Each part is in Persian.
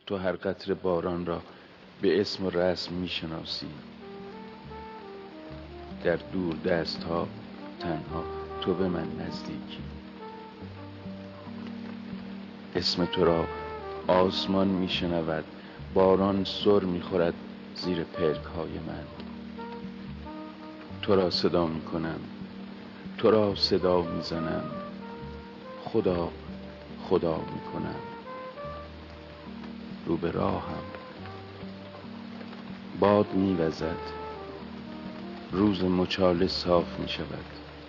تو هر قطره باران را به اسم و رسم میشناسی. در دور دست ها تنها تو به من نزدیکی. اسم تو را آسمان میشنود، باران سر میخورد زیر پلک های من. تو را صدا میکنم، تو را صدا میزنم، خدا خدا میکنم. رو به راهم باد میوزد، روز مچاله صاف میشود.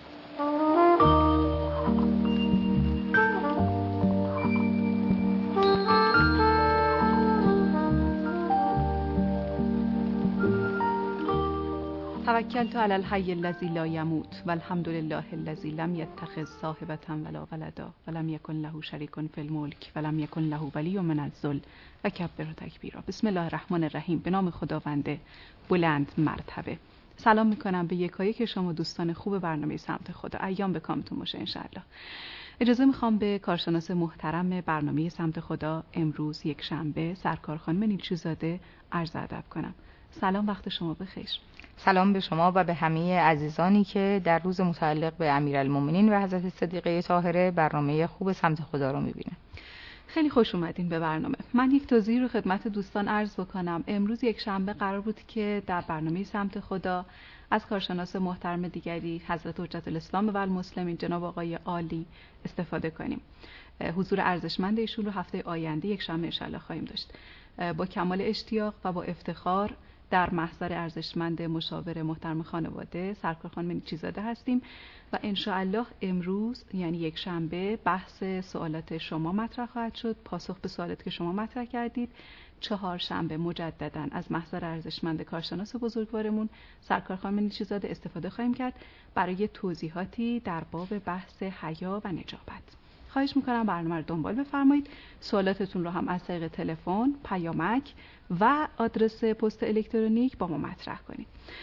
توکلت علی الحی الذی لا یموت والحمد لله الذی لم یتخذ صاحبة ولا ولدا ولم یکن له شریک فی الملک ولم یکن له ولی من الذل و کبره تکبیرا. بسم الله الرحمن الرحیم. به نام خداوند بلند مرتبه. سلام میکنم به یکایک شما دوستان خوب برنامه سمت خدا. ایام به کامتون باشه انشاءالله. اجازه میخوام به کارشناس محترم برنامه سمت خدا امروز یک شنبه سرکار خانم نیلچوزاده عرض ادب کنم. سلام، وقت شما بخیر. سلام به شما و به همه عزیزانی که در روز متعلق به امیرالمومنین و حضرت صدیقه طاهره برنامه خوب سمت خدا رو میبینه. خیلی خوش اومدین به برنامه. من یک توضیح رو خدمت دوستان عرض بکنم. امروز یک شنبه قرار بود که در برنامه سمت خدا از کارشناس محترم دیگری حضرت حجت الاسلام و المسلمین جناب آقای عالی استفاده کنیم. حضور ارزشمند ایشون رو هفته آینده یک شنبه ان شاءالله خواهیم داشت. با کمال اشتیاق و با افتخار در محضر ارزشمند مشاور محترم خانواده سرکار خانم نیلچوزاده هستیم و ان شاء الله امروز یعنی یک شنبه بحث سوالات شما مطرح خواهد شد، پاسخ به سوالاتی که شما مطرح کردید. چهارشنبه مجددا از محضر ارزشمند کارشناس بزرگوارمون سرکار خانم نیلچوزاده استفاده خواهیم کرد برای توضیحاتی در باب بحث حیا و نجابت. خواهش میکنم برنامه رو دنبال بفرمایید. سوالاتتون رو هم از طریق تلفن، پیامک و آدرس پست الکترونیک با ما مطرح کنید.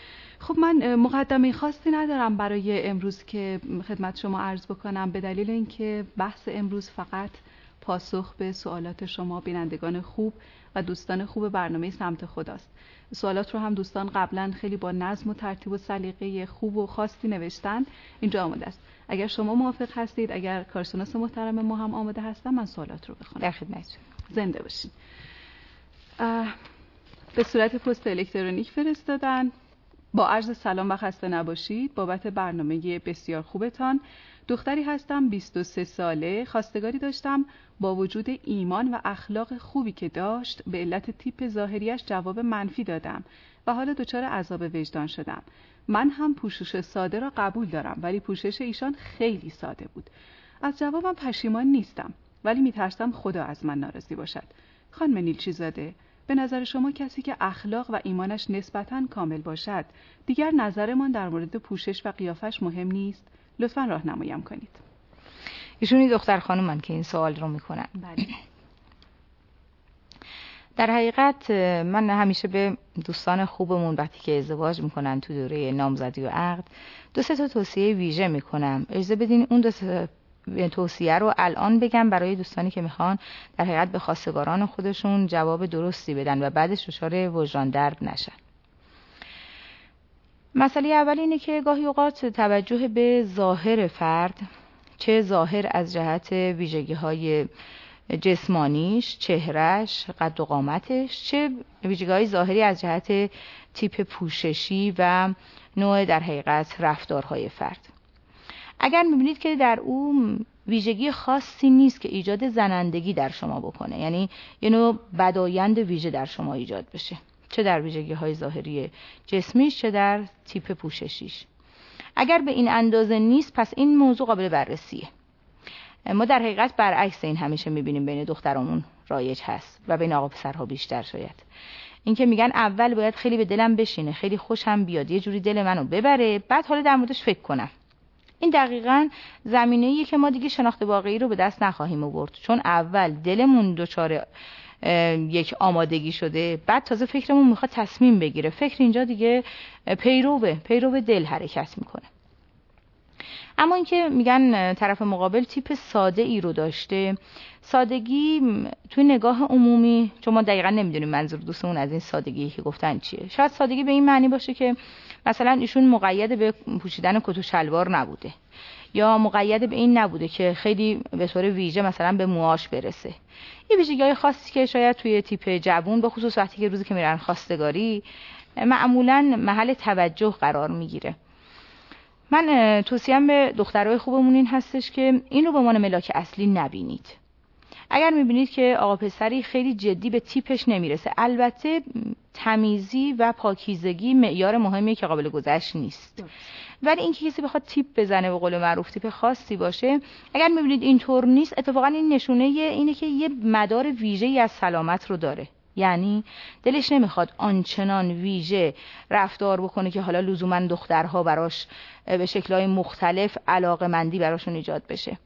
خب من مقدمه خاصی ندارم برای امروز که خدمت شما عرض بکنم، به دلیل اینکه بحث امروز فقط پاسخ به سوالات شما بینندگان خوب و دوستان خوب برنامه سمت خداست. سوالات رو هم دوستان قبلا خیلی با نظم و ترتیب و سلیقه خوب و خاصی نوشتن، اینجا آماده است. اگر شما موافق هستید، اگر کارشناس محترم ما هم آماده هستن، من سوالات رو بخونم. در خدمتتون. زنده باشین. به صورت پست الکترونیک فرستادن. با عرض سلام و خسته نباشید بابت برنامه بسیار خوبتان. دختری هستم 23 ساله، خواستگاری داشتم، با وجود ایمان و اخلاق خوبی که داشت به علت تیپ ظاهریش جواب منفی دادم و حالا دچار عذاب وجدان شدم. من هم پوشش ساده را قبول دارم ولی پوشش ایشان خیلی ساده بود. از جوابم پشیمان نیستم ولی میترسم خدا از من ناراضی باشد. خانم نیلچوزاده، به نظر شما کسی که اخلاق و ایمانش نسبتاً کامل باشد دیگر نظرمان در مورد پوشش و قیافش مهم نیست؟ لطفاً راهنماییم کنید. ایشونی دختر خانومن که این سوال رو میکنن. بله. در حقیقت من همیشه به دوستان خوبمون وقتی که ازدواج میکنن تو دوره نامزدی و عقد 2-3 تا توصیه ویژه میکنم. اجازه بدین اون 2 توصیه رو الان بگم برای دوستانی که میخوان در حقیقت به خواستگاران خودشون جواب درستی بدن و بعدش دچار وجدان درد نشن. مسئله اول اینه که گاهی اوقات توجه به ظاهر فرد، چه ظاهر از جهت ویژگی‌های جسمانیش، چهرش، قد و قامتش، چه ویژگی‌های ظاهری از جهت تیپ پوششی و نوع در حقیقت رفتارهای فرد. اگر می‌بینید که در اون ویژگی خاصی نیست که ایجاد زنندگی در شما بکنه، یعنی یه نوع بدایند ویژه در شما ایجاد بشه، چه در ویژگی‌های ظاهری جسمیش چه در تیپ پوششیش، اگر به این اندازه نیست پس این موضوع قابل بررسیه. ما در حقیقت برعکس این همیشه می‌بینیم بین دخترامون رایج هست و بین آقا پسرها بیشتر شاید. این که میگن اول باید خیلی به دلم بشینه، خیلی خوشم بیاد، یه جوری دل منو ببره، بعد حالا در موردش فکر کنم. این دقیقاً زمینه‌ایه که ما دیگه شناخت واقعی رو به دست نخواهیم آورد، چون اول دلمون دچار یک آمادگی شده، بعد تازه فکرمون میخواد تصمیم بگیره. فکر اینجا دیگه پیرو دل حرکت میکنه. اما اینکه میگن طرف مقابل تیپ ساده ای رو داشته، سادگی توی نگاه عمومی، چون ما دقیقا نمیدونیم منظور دوستمون از این سادگی که گفتن چیه، شاید سادگی به این معنی باشه که مثلا ایشون مقید به پوشیدن کت و شلوار نبوده، یا مقید به این نبوده که خیلی به طور ویژه مثلا به موهاش برسه. یه ویژگی‌های خاصی که شاید توی تیپ جوون، به خصوص وقتی که روزی که میرن خواستگاری، معمولاً محل توجه قرار میگیره. من توصیه‌ام به دخترای خوبمون این هستش که این رو به عنوان ملاک اصلی نبینید. اگر میبینید که آقا پسری خیلی جدی به تیپش نمیرسه، البته تمیزی و پاکیزگی معیار مهمیه که قابل گذشت نیست، ولی اینکه کسی بخواد تیپ بزنه، به قول معروف تیپ خاصی باشه، اگر میبینید اینطور نیست، اتفاقا این نشونه اینه که یه مدار ویژه‌ای از سلامت رو داره. یعنی دلش نمیخواد آنچنان ویژه رفتار بکنه که حالا لزوما دخترها براش به شکل‌های مختلف علاقه‌مندی براشون ایجاد بشه.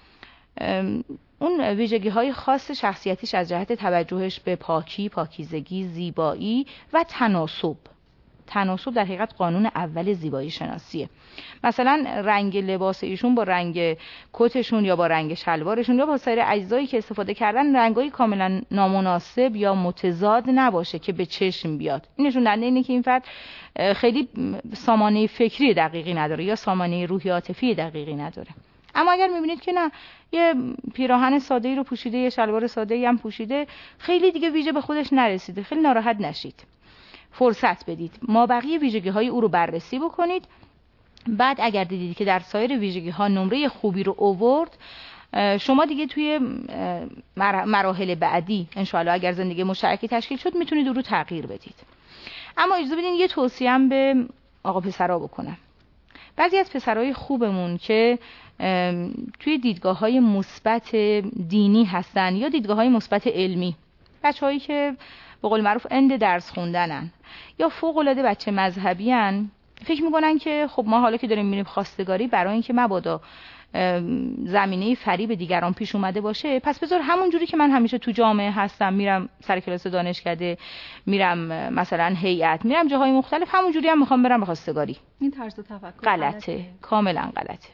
اون ویژگی‌های خاص شخصیتیش از جهت توجهش به پاکی، پاکیزگی، زیبایی و تناسب. تناسب در حقیقت قانون اول زیبایی شناسیه. مثلا رنگ لباس ایشون با رنگ کتشون یا با رنگ شلوارشون یا با سایر اجزایی که استفاده کردن رنگایی کاملا نامناسب یا متضاد نباشه که به چشم بیاد. این نشون دهنده اینه که این فرد خیلی سامانه فکری دقیقی نداره یا سامانه روحی عاطفی دقیقی نداره. اما اگر میبینید که نه، یه پیراهن ساده‌ای رو پوشیده، یه شلوار ساده‌ای هم پوشیده، خیلی دیگه ویژه به خودش نرسیده، خیلی ناراحت نشید. فرصت بدید، مابقی ویژگی‌های او رو بررسی بکنید. بعد اگر دیدید که در سایر ویژگی‌ها نمره خوبی رو آورد، شما دیگه توی مراحل بعدی انشاءالله اگر زندگی مشترکی تشکیل شد میتونید او رو تغییر بدید. اما اجازه بدین یه توصیه‌ام به آقا پسرها بکنم. بعضی از پسرای خوبمون که توی دیدگاه‌های مثبت دینی هستن یا دیدگاه‌های مثبت علمی، بچه‌هایی که به قول معروف اند درس خوندنن یا فوق‌العاده بچه مذهبیان، فکر میکنن که خب ما حالا که داریم میریم خواستگاری، برای اینکه مبادا زمینه فریب دیگران پیش اومده باشه، پس بذار همون جوری که من همیشه تو جامعه هستم، میرم سر کلاس دانشکده، میرم مثلا هیئت، میرم جاهای مختلف، همون جوری هم میخوام برم به خواستگاری. این طرز تفکر غلطه، کاملا غلطه.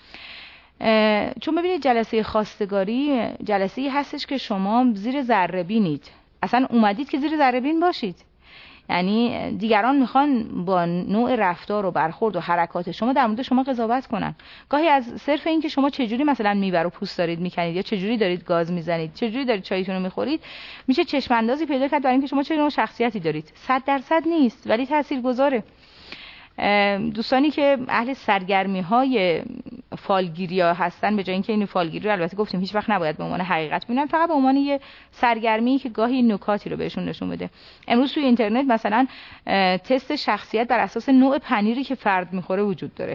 چون ببینید جلسه خواستگاری جلسه‌ای هستش که شما زیر ذره بینید، اصلا اومدید که زیر ذره بین باشید. یعنی دیگران میخوان با نوع رفتار و برخورد و حرکات شما در مورد شما قضاوت کنن. گاهی از صرف این که شما چجوری مثلا میبر و پوست دارید میکنید یا چجوری دارید گاز میزنید، چجوری دارید چایتون رو میخورید، میشه چشم اندازی پیدا کرد برای اینکه شما چه نوع شخصیتی دارید. 100% نیست ولی تاثیرگذاره. دوستانی که اهل سرگرمی‌های فالگیری‌ها هستن، به جای اینکه این فالگیری رو البته گفتیم هیچ وقت نباید به عنوان حقیقت ببینن، فقط به عنوان یه سرگرمی که گاهی نکاتی رو بهشون نشون بده. امروز توی اینترنت مثلا تست شخصیت بر اساس نوع پنیری که فرد می‌خوره وجود داره.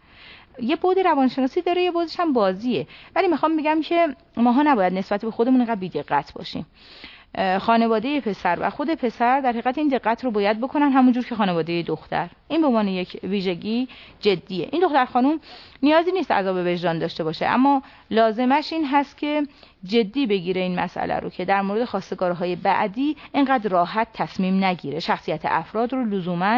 یه بعد روانشناسی داره، یه بعدش هم بازیه. ولی میخوام بگم که ماها نباید نسبت به خودمون اینقدر بی‌دقت باشیم. خانواده پسر و خود پسر در حقیقت این دقت رو باید بکنن همونجور که خانواده دختر. این به عنوان یک ویژگی جدیه. این دختر خانم نیازی نیست عذاب وجدان داشته باشه، اما لازمش این هست که جدی بگیره این مسئله رو که در مورد خواستگارهای بعدی اینقدر راحت تصمیم نگیره. شخصیت افراد رو لزوماً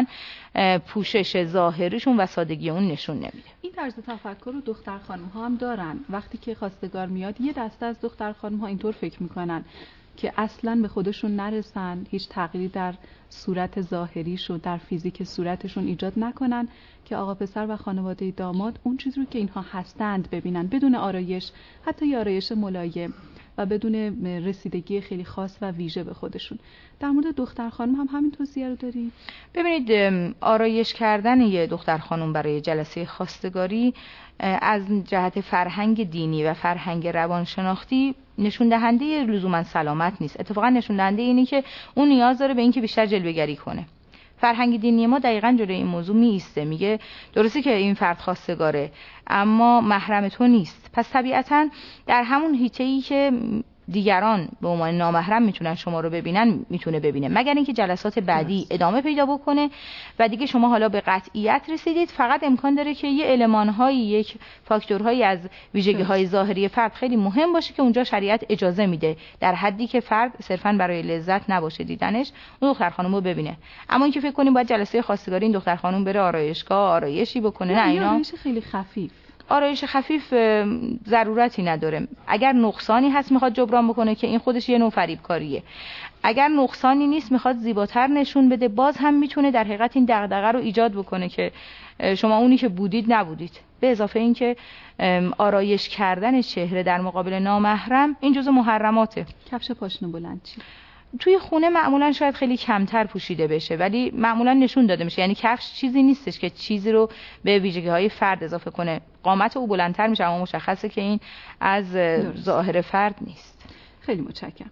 پوشش ظاهریشون و سادگی اون نشون نمیده. این طرز تفکر رو دختر خانم ها هم دارن. وقتی که خواستگار میاد، یه دسته از دختر خانم ها اینطور فکر میکنن که اصلاً به خودشون نرسن، هیچ تغییری در صورت ظاهریشون، در فیزیک صورتشون ایجاد نکنن که آقا پسر و خانواده داماد اون چیزی رو که اینها هستند ببینن، بدون آرایش، حتی یه آرایش ملایم و بدون رسیدگی خیلی خاص و ویژه به خودشون. در مورد دختر خانم هم همین توصیه رو داریم. ببینید، آرایش کردن یه دختر خانم برای جلسه خواستگاری از جهت فرهنگ دینی و فرهنگ روانشناختی نشون دهنده لزوما سلامت نیست. اتفاقا نشون دهنده اینه که اون نیاز داره به اینکه بیشتر جلوه‌گری کنه. فرهنگ دینی ما دقیقاً جلوی این موضوع میسته، میگه درسته که این فرد خواستگاره اما محرم تو نیست. پس طبیعتاً در همون حیطه‌ای که دیگران به عنوان نامحرم میتونن شما رو ببینن میتونه ببینه، مگر اینکه جلسات بعدی ادامه پیدا بکنه و دیگه شما حالا به قطعیت رسیدید. فقط امکان داره که یه المان‌هایی، یک فاکتورهایی از ویژگی‌های ظاهری فرد خیلی مهم باشه که اونجا شریعت اجازه میده در حدی که فرد صرفاً برای لذت نباشه دیدنش، اون دختر خانم رو ببینه. اما اینکه فکر کنیم باید جلسه خواستگاری این دختر خانم بره آرایشگاه آرایشی بکنه، نه، اینا آرایش خیلی خفیف، آرایش خفیف ضرورتی نداره. اگر نقصانی هست میخواد جبران بکنه که این خودش یه نوع فریبکاریه. اگر نقصانی نیست میخواد زیباتر نشون بده، باز هم میتونه در حقیقت این دغدغه رو ایجاد بکنه که شما اونی که بودید نبودید. به اضافه اینکه آرایش کردن چهره در مقابل نامحرم این جزء محرماته. کفش پاشنه بلند چی؟ توی خونه معمولا شاید خیلی کمتر پوشیده بشه، ولی معمولا نشون داده میشه. یعنی کفش چیزی نیستش که چیزی رو به ویژگی‌های فرد اضافه کنه. قامت او بلندتر میشه اما مشخصه که این از ظاهر فرد نیست. خیلی متشکرم.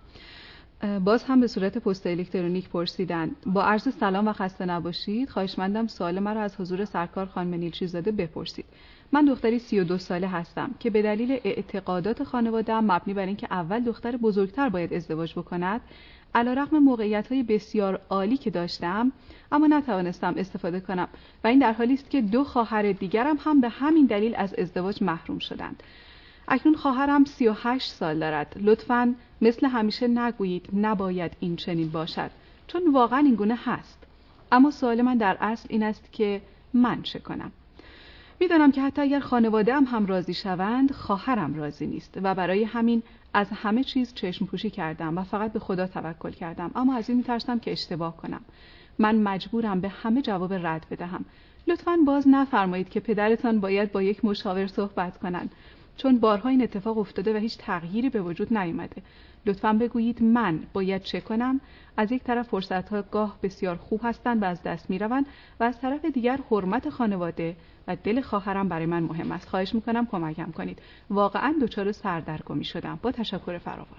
باز هم به صورت پست الکترونیک پرسیدن: با عرض سلام و خسته نباشید، خواهشمندم سوال مرا از حضور سرکار خانم نیلچیزاده بپرسید. من دختری 32 ساله هستم که به دلیل اعتقادات خانواده‌ام مبنی بر اینکه اول دختر بزرگتر باید ازدواج بکند، علیرغم موقعیت‌های بسیار عالی که داشتم اما نتوانستم استفاده کنم و این در حالی است که 2 خواهر دیگرم هم به همین دلیل از ازدواج محروم شدند. اکنون خواهرم 38 سال دارد. لطفاً مثل همیشه نگویید نباید این چنین باشد، چون واقعاً این گونه هست. اما سوال من در اصل این است که من چه کنم؟ میدانم که حتی اگر خانواده‌ام هم راضی شوند، خواهرم راضی نیست و برای همین از همه چیز چشم پوشی کردم و فقط به خدا توکل کردم. اما از این میترسم که اشتباه کنم. من مجبورم به همه جواب رد بدهم. لطفاً باز نفرمایید که پدرتان باید با یک مشاور صحبت کنند، چون بارها این اتفاق افتاده و هیچ تغییری به وجود نیامده. لطفاً بگویید من باید چه کنم؟ از یک طرف فرصت‌ها گاه بسیار خوب هستند و از دست می‌روند و از طرف دیگر حرمت خانواده و دل خواهرم برای من مهم است. خواهش می‌کنم کمکم کنید. واقعاً دچار سردرگمی شدم. با تشکر فراوان.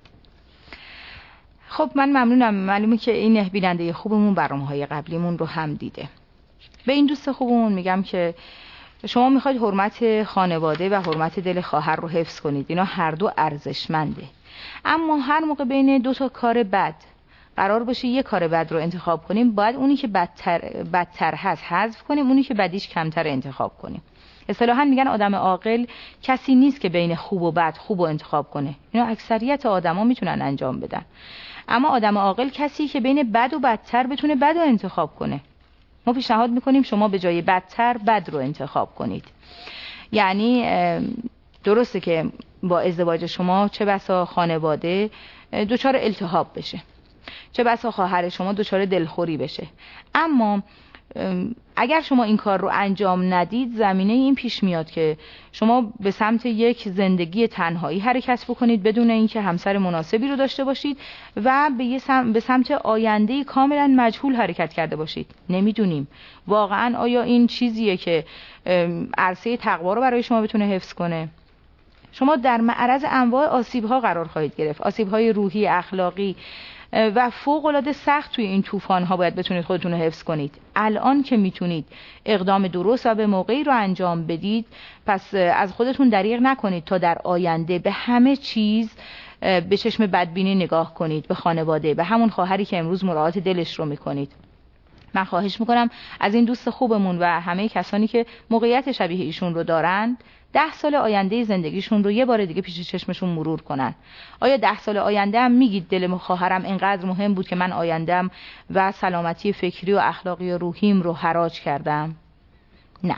خب من ممنونم. معلومه که این بیننده خوبمون برنامه‌های قبلیمون رو هم دیده. به این دوست خوبمون میگم که شما میخواید حرمت خانواده و حرمت دل خواهر رو حفظ کنید. اینا هر دو ارزشمنده. اما هر موقع بین 2 تا کار بد قرار باشه یک کار بد رو انتخاب کنیم، باید اونی که بدتر هست حذف کنیم، اونی که بدیش کمتر انتخاب کنیم. اصطلاحاً میگن آدم عاقل کسی نیست که بین خوب و بد خوب رو انتخاب کنه. اینا اکثریت آدما میتونن انجام بدن. اما آدم عاقل کسی که بین بد و بدتر بتونه بد رو انتخاب کنه. ما پیشنهاد میکنیم شما به جای بدتر بد رو انتخاب کنید. یعنی درسته که با ازدواج شما چه بسا خانواده دچار التهاب بشه، چه بسا خواهر شما دچار دلخوری بشه، اما اگر شما این کار رو انجام ندید زمینه این پیش میاد که شما به سمت یک زندگی تنهایی حرکت بکنید بدون اینکه همسر مناسبی رو داشته باشید و به سمت آینده کاملا مجهول حرکت کرده باشید. نمیدونیم واقعا آیا این چیزیه که عرصه تقوا رو برای شما بتونه حفظ کنه. شما در معرض انواع آسیب‌ها قرار خواهید گرفت، آسیب‌های روحی، اخلاقی و فوق‌العاده سخت. توی این طوفان‌ها باید بتونید خودتون رو حفظ کنید. الان که میتونید اقدام درست و به موقعی رو انجام بدید، پس از خودتون دریغ نکنید تا در آینده به همه چیز به چشم بدبینی نگاه کنید، به خانواده، به همون خواهری که امروز مراعات دلش رو میکنید. من خواهش میکنم از این دوست خوبمون و همه کسانی که موقعیت شبیه ایشون رو دارن 10 سال آینده زندگیشون رو یه بار دیگه پیش چشمشون مرور کنن. آیا 10 سال آینده هم میگید دل خواهرم اینقدر مهم بود که من آیندم و سلامتی فکری و اخلاقی و روحیم رو حراج کردم؟ نه.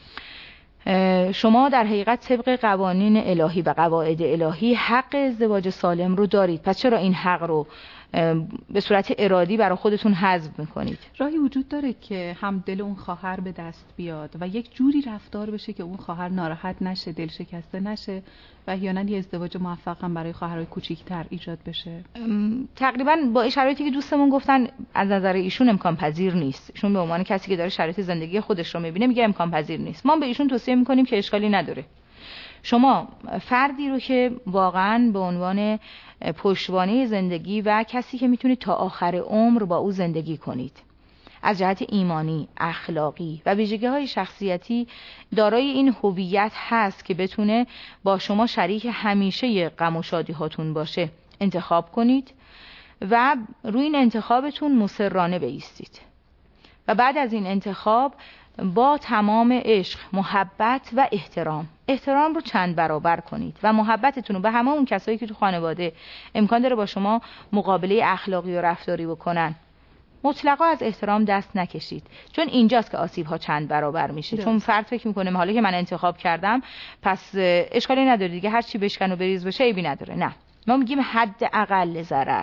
شما در حقیقت طبق قوانین الهی و قواعد الهی حق ازدواج سالم رو دارید. پس چرا این حق رو به صورت ارادی برای خودتون حذف میکنید؟ راهی وجود داره که هم دل اون خواهر به دست بیاد و یک جوری رفتار بشه که اون خواهر ناراحت نشه، دل شکسته نشه و احیانا یه ازدواج موفق هم برای خواهرای کوچیک‌تر ایجاد بشه؟ تقریبا با شرایطی که دوستمون گفتن از نظر ایشون امکان پذیر نیست. ایشون به عنوان کسی که داره شرایط زندگی خودش رو میبینه میگه امکان پذیر نیست. ما به ایشون توصیه میکنیم که اشکالی نداره. شما فردی رو که واقعاً به عنوان پشتوانه زندگی و کسی که میتونید تا آخر عمر با او زندگی کنید، از جهت ایمانی، اخلاقی و ویژگی‌های شخصیتی دارای این هویت هست که بتونه با شما شریک همیشه غم و شادی‌هاتون باشه، انتخاب کنید و روی این انتخابتون مصرانه بایستید و بعد از این انتخاب با تمام عشق، محبت و احترام رو چند برابر کنید و محبتتون رو به همه اون کسایی که تو خانواده امکان داره با شما مقابله اخلاقی و رفتاری بکنن مطلقا از احترام دست نکشید، چون اینجاست که آسیب‌ها چند برابر میشه. چون فرد فکر میکنه حالا که من انتخاب کردم پس اشکالی نداره دیگه، هر چی بشکن و بریز بشه عیبی نداره. نه، ما میگیم حد اقل ضرر.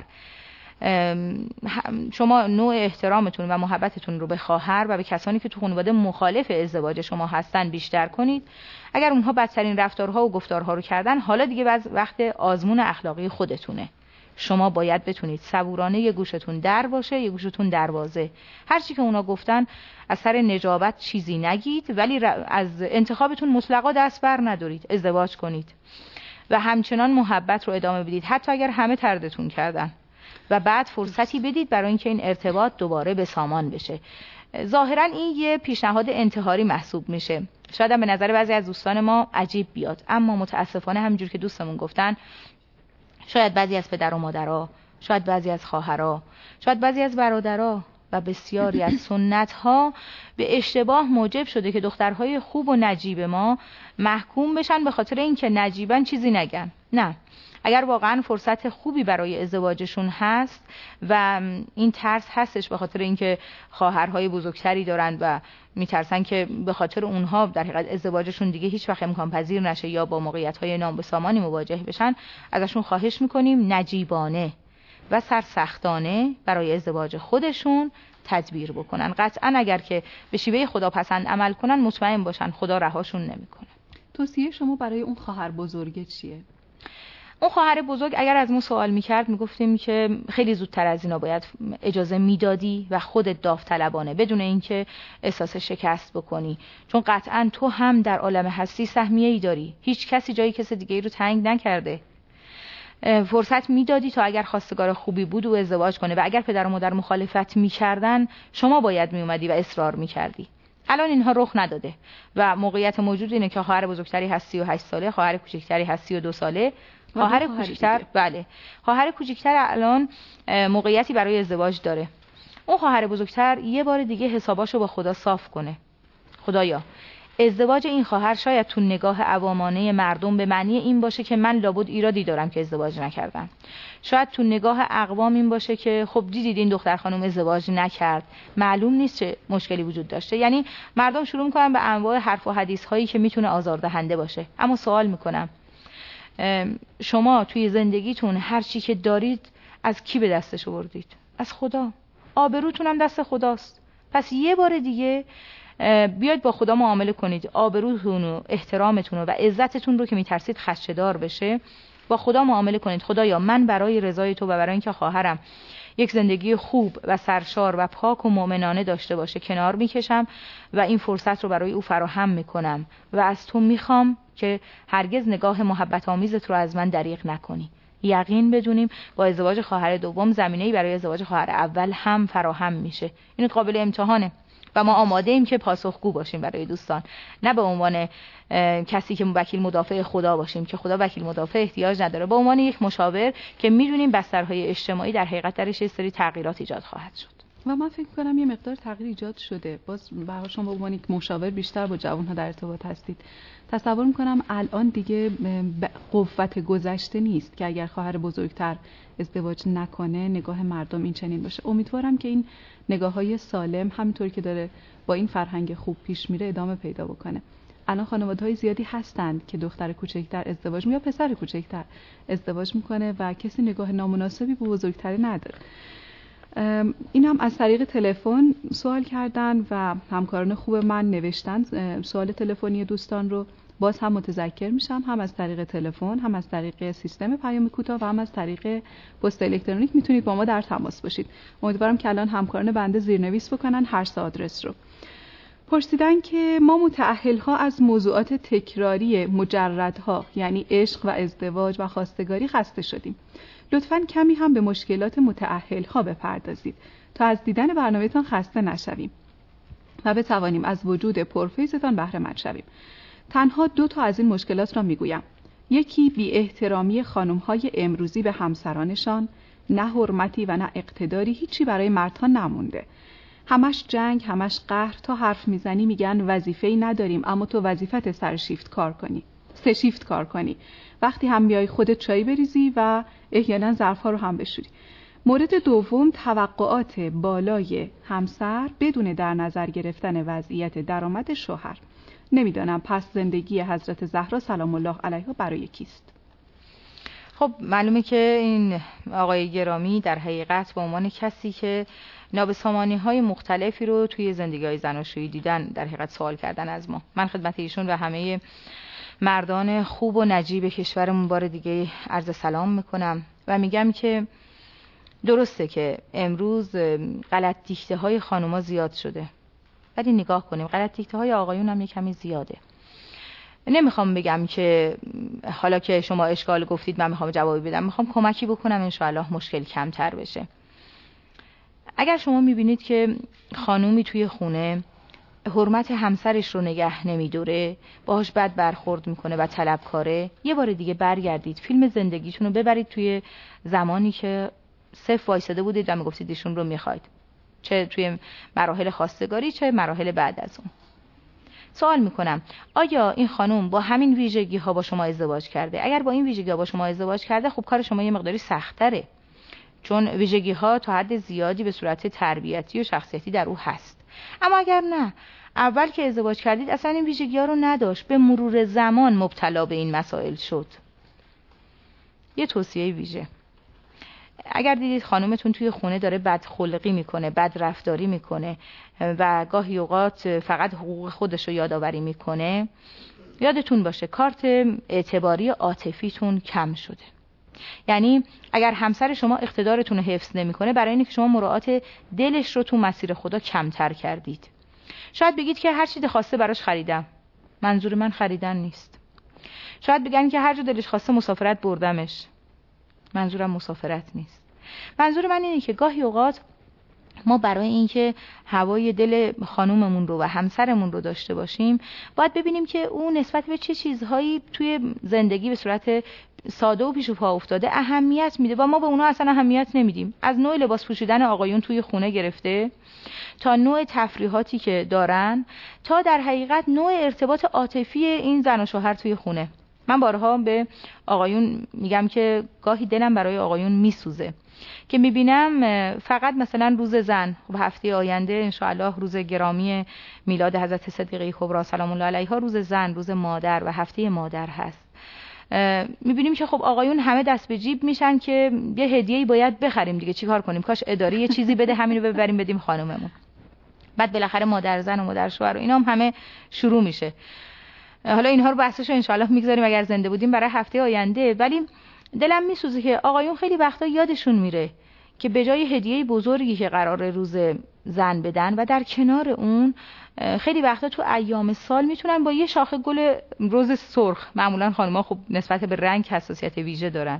شما نوع احترامتون و محبتتون رو به خواهر و به کسانی که تو خانواده مخالف ازدواج شما هستن بیشتر کنید. اگر اونها بدترین رفتارها و گفتارها رو کردن، حالا دیگه وقت آزمون اخلاقی خودتونه. شما باید بتونید صبورانه یه گوشتون در باشه، یه گوشتون دروازه. هر چی که اونا گفتن از سر نجابت چیزی نگید، ولی از انتخابتون مطلقا دست بر ندارید. ازدواج کنید و همچنان محبت رو ادامه بدید حتی اگر همه طردتون کردن و بعد فرصتی بدید برای اینکه این ارتباط دوباره به سامان بشه. ظاهرا این یه پیشنهاد انتحاری محسوب میشه، شاید هم به نظر بعضی از دوستان ما عجیب بیاد، اما متاسفانه همینجور که دوستمون گفتن شاید بعضی از پدر و مادرها، شاید بعضی از خواهرها، شاید بعضی از برادرها و بسیاری از سنت‌ها به اشتباه موجب شده که دخترهای خوب و نجیب ما محکوم بشن به خاطر اینکه نجیبن چیزی نگن. نه، اگر واقعا فرصت خوبی برای ازدواجشون هست و این ترس هستش به خاطر اینکه خواهرهای بزرگتری دارن و میترسن که به خاطر اونها در حقیقت ازدواجشون دیگه هیچ وقت امکان پذیر نشه یا با موقعیت‌های نابسامانی مواجه بشن، ازشون خواهش میکنیم نجیبانه و سرسختانه برای ازدواج خودشون تدبیر بکنن. قطعا اگر که به شیوه خداپسند عمل کنن مطمئن باشن خدا رهاشون نمیکنه. توصیه شما برای اون خواهر بزرگه چیه؟ اون خواهر بزرگ اگر از ما سوال میکرد میگفتیم که خیلی زودتر از اینا باید اجازه میدادی و خودت داوطلبانه بدون اینکه احساس شکست بکنی، چون قطعا تو هم در عالم هستی سهمیه‌ای داری، هیچ کسی جای کسی دیگه رو تنگ نکرده. فرصت میدادی تا اگر خواستگار خوبی بود و ازدواج کنه و اگر پدر و مادر مخالفت میکردن شما باید میومدی و اصرار میکردی. الان اینها رخ نداده و موقعیت موجود اینه که خواهر بزرگتری هست 38 ساله، خواهر کوچکتری هست 32 ساله، خواهر کوچکتر خواهر کوچکتر الان موقعیتی برای ازدواج داره. اون خواهر بزرگتر یه بار دیگه حساباشو با خدا صاف کنه. خدایا ازدواج این خواهر شاید تو نگاه عوامانه مردم به معنی این باشه که من لابد ایرادی دارم که ازدواج نکردم. شاید تو نگاه اقوام این باشه که خب دیدید این دختر خانم ازدواج نکرد، معلوم نیست چه مشکلی وجود داشته. یعنی مردم شروع میکنن به انواع حرف و حدیث هایی که میتونه آزاردهنده باشه. اما سوال میکنم شما توی زندگیتون هر چی که دارید از کی به دستش آوردید؟ از خدا. آبروتون هم دست خداست. پس یه بار دیگه بیاید با خدا معامله کنید. آبروتون و احترامتون و عزتتون رو که میترسید خدشه‌دار بشه با خدا معامله کنید. خدایا من برای رضای تو و برای اینکه خواهرم یک زندگی خوب و سرشار و پاک و مؤمنانه داشته باشه کنار میکشم و این فرصت رو برای او فراهم میکنم و از تو میخوام که هرگز نگاه محبت آمیزت رو از من دریغ نکنی. یقین بدونیم با ازدواج خواهر دوم زمینه‌ای برای ازدواج خواهر اول هم فراهم میشه. این قابل امتحانه و ما آماده ایم که پاسخگو باشیم برای دوستان، نه به عنوان کسی که وکیل مدافع خدا باشیم که خدا وکیل مدافع احتیاج نداره، به عنوان یک مشاور که میدونیم بسترهای اجتماعی در حقیقت درش یه سری تغییرات ایجاد خواهد شد. و من فکر کنم یه مقدار تغییر ایجاد شده. باز برای شما به عنوان یک مشاور بیشتر با جوان‌ها در ارتباط هستید. تصور میکنم الان دیگه قوت گذشته نیست که اگر خواهر بزرگتر ازدواج نکنه نگاه مردم این چنین باشه. امیدوارم که این نگاه‌های سالم همینطور که داره با این فرهنگ خوب پیش میره ادامه پیدا بکنه. الان خانواده‌های زیادی هستند که دختر کوچکتر ازدواج یا پسر کوچکتر ازدواج میکنه و کسی نگاه نامناسبی به بزرگتری نداره. این هم از طریق تلفن سوال کردن و همکاران خوب من نوشتن سوال تلفنی دوستان رو. باز هم متذکر میشم، هم از طریق تلفن، هم از طریق سیستم پیام کوتاه و هم از طریق پست الکترونیک میتونید با ما در تماس باشید. امیدوارم که الان همکاران بنده زیرنویس بکنن هر سه آدرس رو. پرسیدن که ما متأهل‌ها از موضوعات تکراری مجردها یعنی عشق و ازدواج و خواستگاری خسته شدیم. لطفاً کمی هم به مشکلات متأهل‌ها بپردازید تا از دیدن برنامه‌تان خسته نشویم و بتوانیم از وجود پرفیضتان بهره مند شویم. تنها 2 تا از این مشکلات را میگویم. یکی بی احترامی خانم‌های امروزی به همسرانشان، نه حرمتی و نه اقتداری هیچی برای مردها نمونده. همش جنگ، همش قهر، تا حرف میزنی میگن وظیفه‌ای نداریم اما تو وظیفت سه شیفت کار کنی. وقتی هم بیای خودت چای بریزی و احیانا ظرف‌ها رو هم بشوری. مورد دوم توقعات بالای همسر بدون در نظر گرفتن وضعیت درآمد شوهر. نمیدانم پس زندگی حضرت زهرا سلام الله علیها برای کیست؟ خب معلومه که این آقای گرامی در حقیقت به عنوان کسی که نابسامانی‌های مختلفی رو توی زندگی‌های زناشویی دیدن در حقیقت سوال کردن از ما. من خدمت ایشون و همه مردان خوب و نجیب کشورمون بار دیگه عرض سلام میکنم و میگم که درسته که امروز غلط دیکته های خانوما زیاد شده، ولی نگاه کنیم غلط دیکته های آقایون هم کمی زیاده. نمیخوام بگم که حالا که شما اشکال گفتید من میخوام جوابی بدم، میخوام کمکی بکنم انشاءالله مشکل کمتر بشه. اگر شما میبینید که خانومی توی خونه حرمت همسرش رو نگه نمیداره، باهاش بد برخورد میکنه و طلبکاره، یه بار دیگه برگردید فیلم زندگیتون رو ببرید توی زمانی که صفر وایساده بودید و میگفتید ایشون رو میخواید، چه توی مراحل خواستگاری چه مراحل بعد از اون. سوال میکنم آیا این خانم با همین ویژگی ها با شما ازدواج کرده؟ اگر با این ویژگی ها با شما ازدواج کرده، خب کار شما یه مقداری سخت‌تره، چون ویژگی ها تا حد زیادی به صورت تربیتی و شخصیتی در او هست. اما اگر نه، اول که ازدواج کردید اصلا این ویژگی ها رو نداشت، به مرور زمان مبتلا به این مسائل شد. یه توصیه ویژه: اگر دیدید خانومتون توی خونه داره بد خلقی میکنه، بد رفتاری میکنه و گاهی اوقات فقط حقوق خودش رو یادآوری میکنه، یادتون باشه کارت اعتباری عاطفیتون کم شده. یعنی اگر همسر شما اقتدارتون رو حفظ نمیکنه، برای اینکه شما مراعات دلش رو تو مسیر خدا کمتر کردید. شاید بگید که هر چی خواسته براش خریدم. منظور من خریدن نیست. شاید بگن که هر جا دلش خواسته مسافرت بردمش. منظورم مسافرت نیست. منظور من اینه که گاهی اوقات ما برای اینکه هوای دل خانوممون رو و همسرمون رو داشته باشیم، باید ببینیم که اون نسبت به چه چیزهایی توی زندگی به صورت ساده و پیش و پا افتاده اهمیت میده و ما به اونا اصلا اهمیت نمیدیم. از نوع لباس پوشیدن آقایون توی خونه گرفته تا نوع تفریحاتی که دارن، تا در حقیقت نوع ارتباط عاطفی این زن و شوهر توی خونه. من بارها به آقایون میگم که گاهی دلم برای آقایون میسوزه که میبینم فقط مثلا روز زن، خب هفته آینده انشاءالله روز گرامی میلاد حضرت صدیقه کبری سلام الله علیها، روز زن، روز مادر و هفته مادر هست. میبینیم که خب آقایون همه دست به جیب میشن که یه هدیه‌ای باید بخریم دیگه، چیکار کنیم؟ کاش اداره یه چیزی بده همین رو ببریم بدیم خانوممون. بعد بالاخره مادر زن و مادر شوهر و اینا هم همه شروع میشه. حالا اینها رو بحثش رو انشاءالله میگذاریم اگر زنده بودیم برای هفته آینده. ولی دلم میسوزه که آقایون خیلی وقتا یادشون میره که به جای هدیه بزرگی که قراره روز زن بدن و در کنار اون خیلی وقتا تو ایام سال میتونن با یه شاخه گل رز سرخ، معمولا خانم‌ها خب نسبت به رنگ حساسیت ویژه دارن،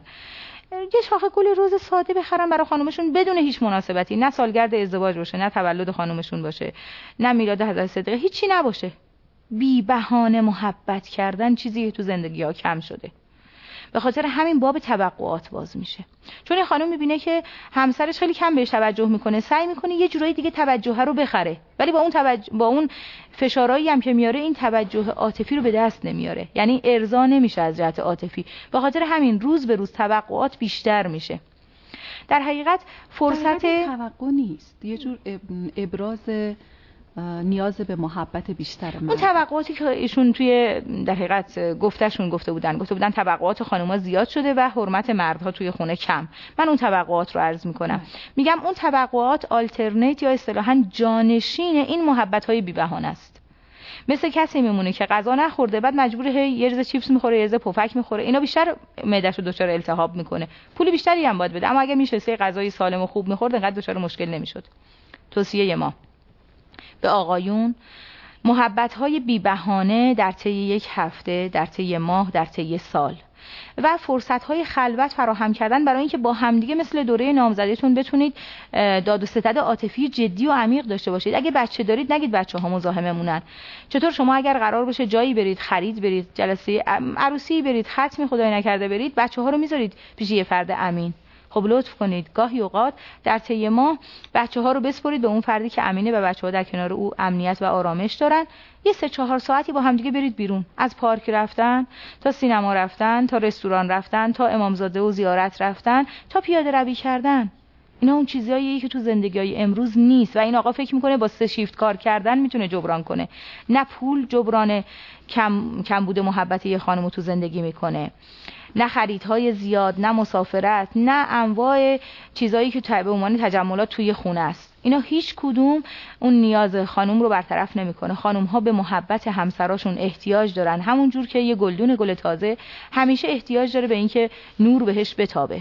یه شاخه گل رز ساده بخرن برای خانومشون بدون هیچ مناسبتی، نه سالگرد ازدواج باشه، نه تولد خانومشون باشه، نه میلاد حضرت صدیقه، هیچی نباشه. بی بهانه محبت کردن چیزی تو زندگی ها کم شده. به خاطر همین باب توقعات باز میشه، چون این خانم میبینه که همسرش خیلی کم بهش توجه میکنه، سعی میکنه یه جورایی دیگه توجه رو بخره، ولی با اون فشارایی هم که میاره این توجه عاطفی رو به دست نمیاره، یعنی ارضا نمیشه از جهت عاطفی. به خاطر همین روز به روز توقعات بیشتر میشه. در حقیقت فرصت توقع نیست، یه جور ابراز نیاز به محبت بیشتر. اون توقعاتی که ایشون توی در حقیقت گفته بودن توقعات خانم‌ها زیاد شده و حرمت مردها توی خونه کم. من اون توقعات رو عرض میکنم. میگم اون توقعات آلترنیت یا اصطلاحاً جانشین این محبت‌های بی‌بهانه است. مثل کسی میمونه که غذا نخورده، بعد مجبوره یه ریز چیپس میخوره، یه ریز پفک میخوره، اینا بیشتر معده‌شو دچار التهاب میکنه. پول بیشتری هم باید بده، اما اگه میشه غذای سالم و خوب میخورد، انقدر دچار مشکل نمیشد. توصیه ما به آقایون محبت‌های بی‌بهانه در طی یک هفته، در طی ماه، در طی سال و فرصت‌های خلوت فراهم کردن برای اینکه با همدیگه مثل دوره نامزدیتون بتونید داد و ستد عاطفی جدی و عمیق داشته باشید. اگه بچه دارید نگید بچه‌ها مزاحممونن. چطور شما اگر قرار باشه جایی برید، خرید برید، جلسه عروسی برید، ختمی خدای نکرده برید، بچه‌ها رو میذارید پیش یه فرد امین؟ خب لطف کنید گاهی اوقات در طی ماه بچه‌ها رو بسپرید به اون فردی که امینه و بچه‌ها در کنار او امنیت و آرامش دارن. یه 3-4 ساعتی با هم دیگه برید بیرون، از پارک رفتن تا سینما رفتن تا رستوران رفتن تا امامزاده و زیارت رفتن تا پیاده روی کردن. اینا اون چیزاییه که تو زندگی‌های امروز نیست و این آقا فکر می‌کنه با 3 شیفت کار کردن میتونه جبران کنه. نه پول جبران کم بوده محبت یه خانمو تو زندگی میکنه، نه خریدهای زیاد، نه مسافرت، نه انواع چیزایی که به عنوان تجملات توی خونه است. اینا هیچ کدوم اون نیاز خانم رو برطرف نمیکنه. خانم‌ها به محبت همسراشون احتیاج دارن، همون جور که یه گلدون گل تازه همیشه احتیاج داره به اینکه نور بهش بتابه.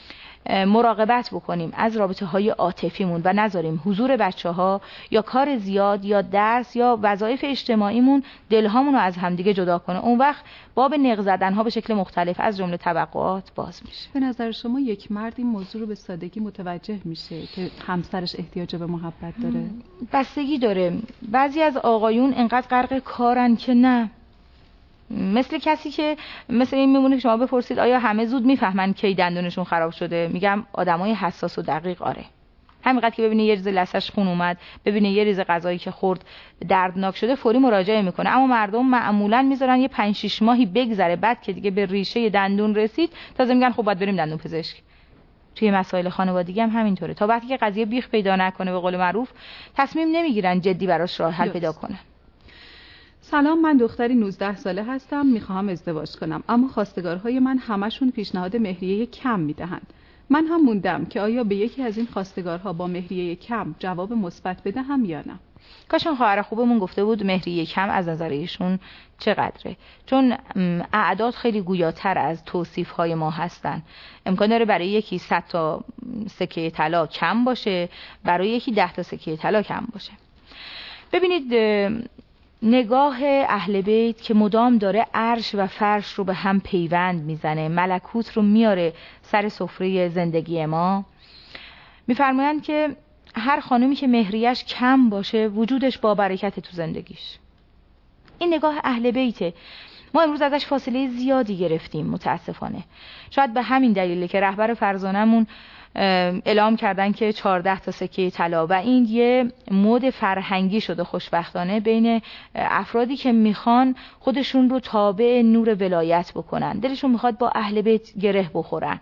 مراقبت بکنیم از رابطه‌های عاطفیمون و نذاریم حضور بچه‌ها یا کار زیاد یا درس یا وظایف اجتماعیمون دلهامون رو از همدیگه جدا کنه. اون وقت باب نق زدن‌ها به شکل مختلف از جمله توقعات باز میشه. به نظر شما یک مرد این موضوع رو به سادگی متوجه میشه که همسرش احتیاج به محبت داره؟ بستگی داره. بعضی از آقایون انقدر غرق کارن که نه. مثل کسی که مثل این میمونه که شما بپرسید آیا همه زود میفهمن کی دندونشون خراب شده؟ میگم آدمای حساس و دقیق آره. همینقدر که ببینه یه ریز لثه‌اش خون اومد، ببینه یه ریز غذایی که خورد دردناک شده، فوری مراجعه میکنه. اما مردم معمولا میذارن یه 5-6 ماهی بگذره، بعد که دیگه به ریشه دندون رسید تازه میگن خب باید بریم دندون پزشک. توی مسائل خانوادگی هم همینطوره. تا وقتی که قضیه بیخ پیدا نکنه به قول معروف تصمیم نمیگیرن جدی براش راه حل پیدا کنن. سلام، من دختری 19 ساله هستم، میخواهم ازدواج کنم، اما خواستگارهای من همشون پیشنهاد مهریه کم میدهند. من هم موندم که آیا به یکی از این خواستگارها با مهریه کم جواب مثبت بدهم یا نه. کاش اون خواهر خوبمون گفته بود مهریه کم از نظر ایشون چقدره، چون اعداد خیلی گویاتر از توصیف‌های ما هستن. امکان داره برای یکی 100 تا سکه طلا کم باشه، برای یکی 10 تا سکه طلا کم باشه. ببینید نگاه اهل بیت که مدام داره عرش و فرش رو به هم پیوند میزنه، ملکوت رو میاره سر سفره زندگی ما، میفرمایند که هر خانومی که مهریش کم باشه وجودش با برکت تو زندگیش. این نگاه اهل بیته. ما امروز ازش فاصله زیادی گرفتیم متاسفانه. شاید به همین دلیله که رهبر فرزانمون اعلام کردن که 14 تا سکه طلا و این یه مد فرهنگی شده خوشبختانه بین افرادی که میخوان خودشون رو تابع نور ولایت بکنن، دلشون میخواد با اهل بیت گره بخورن.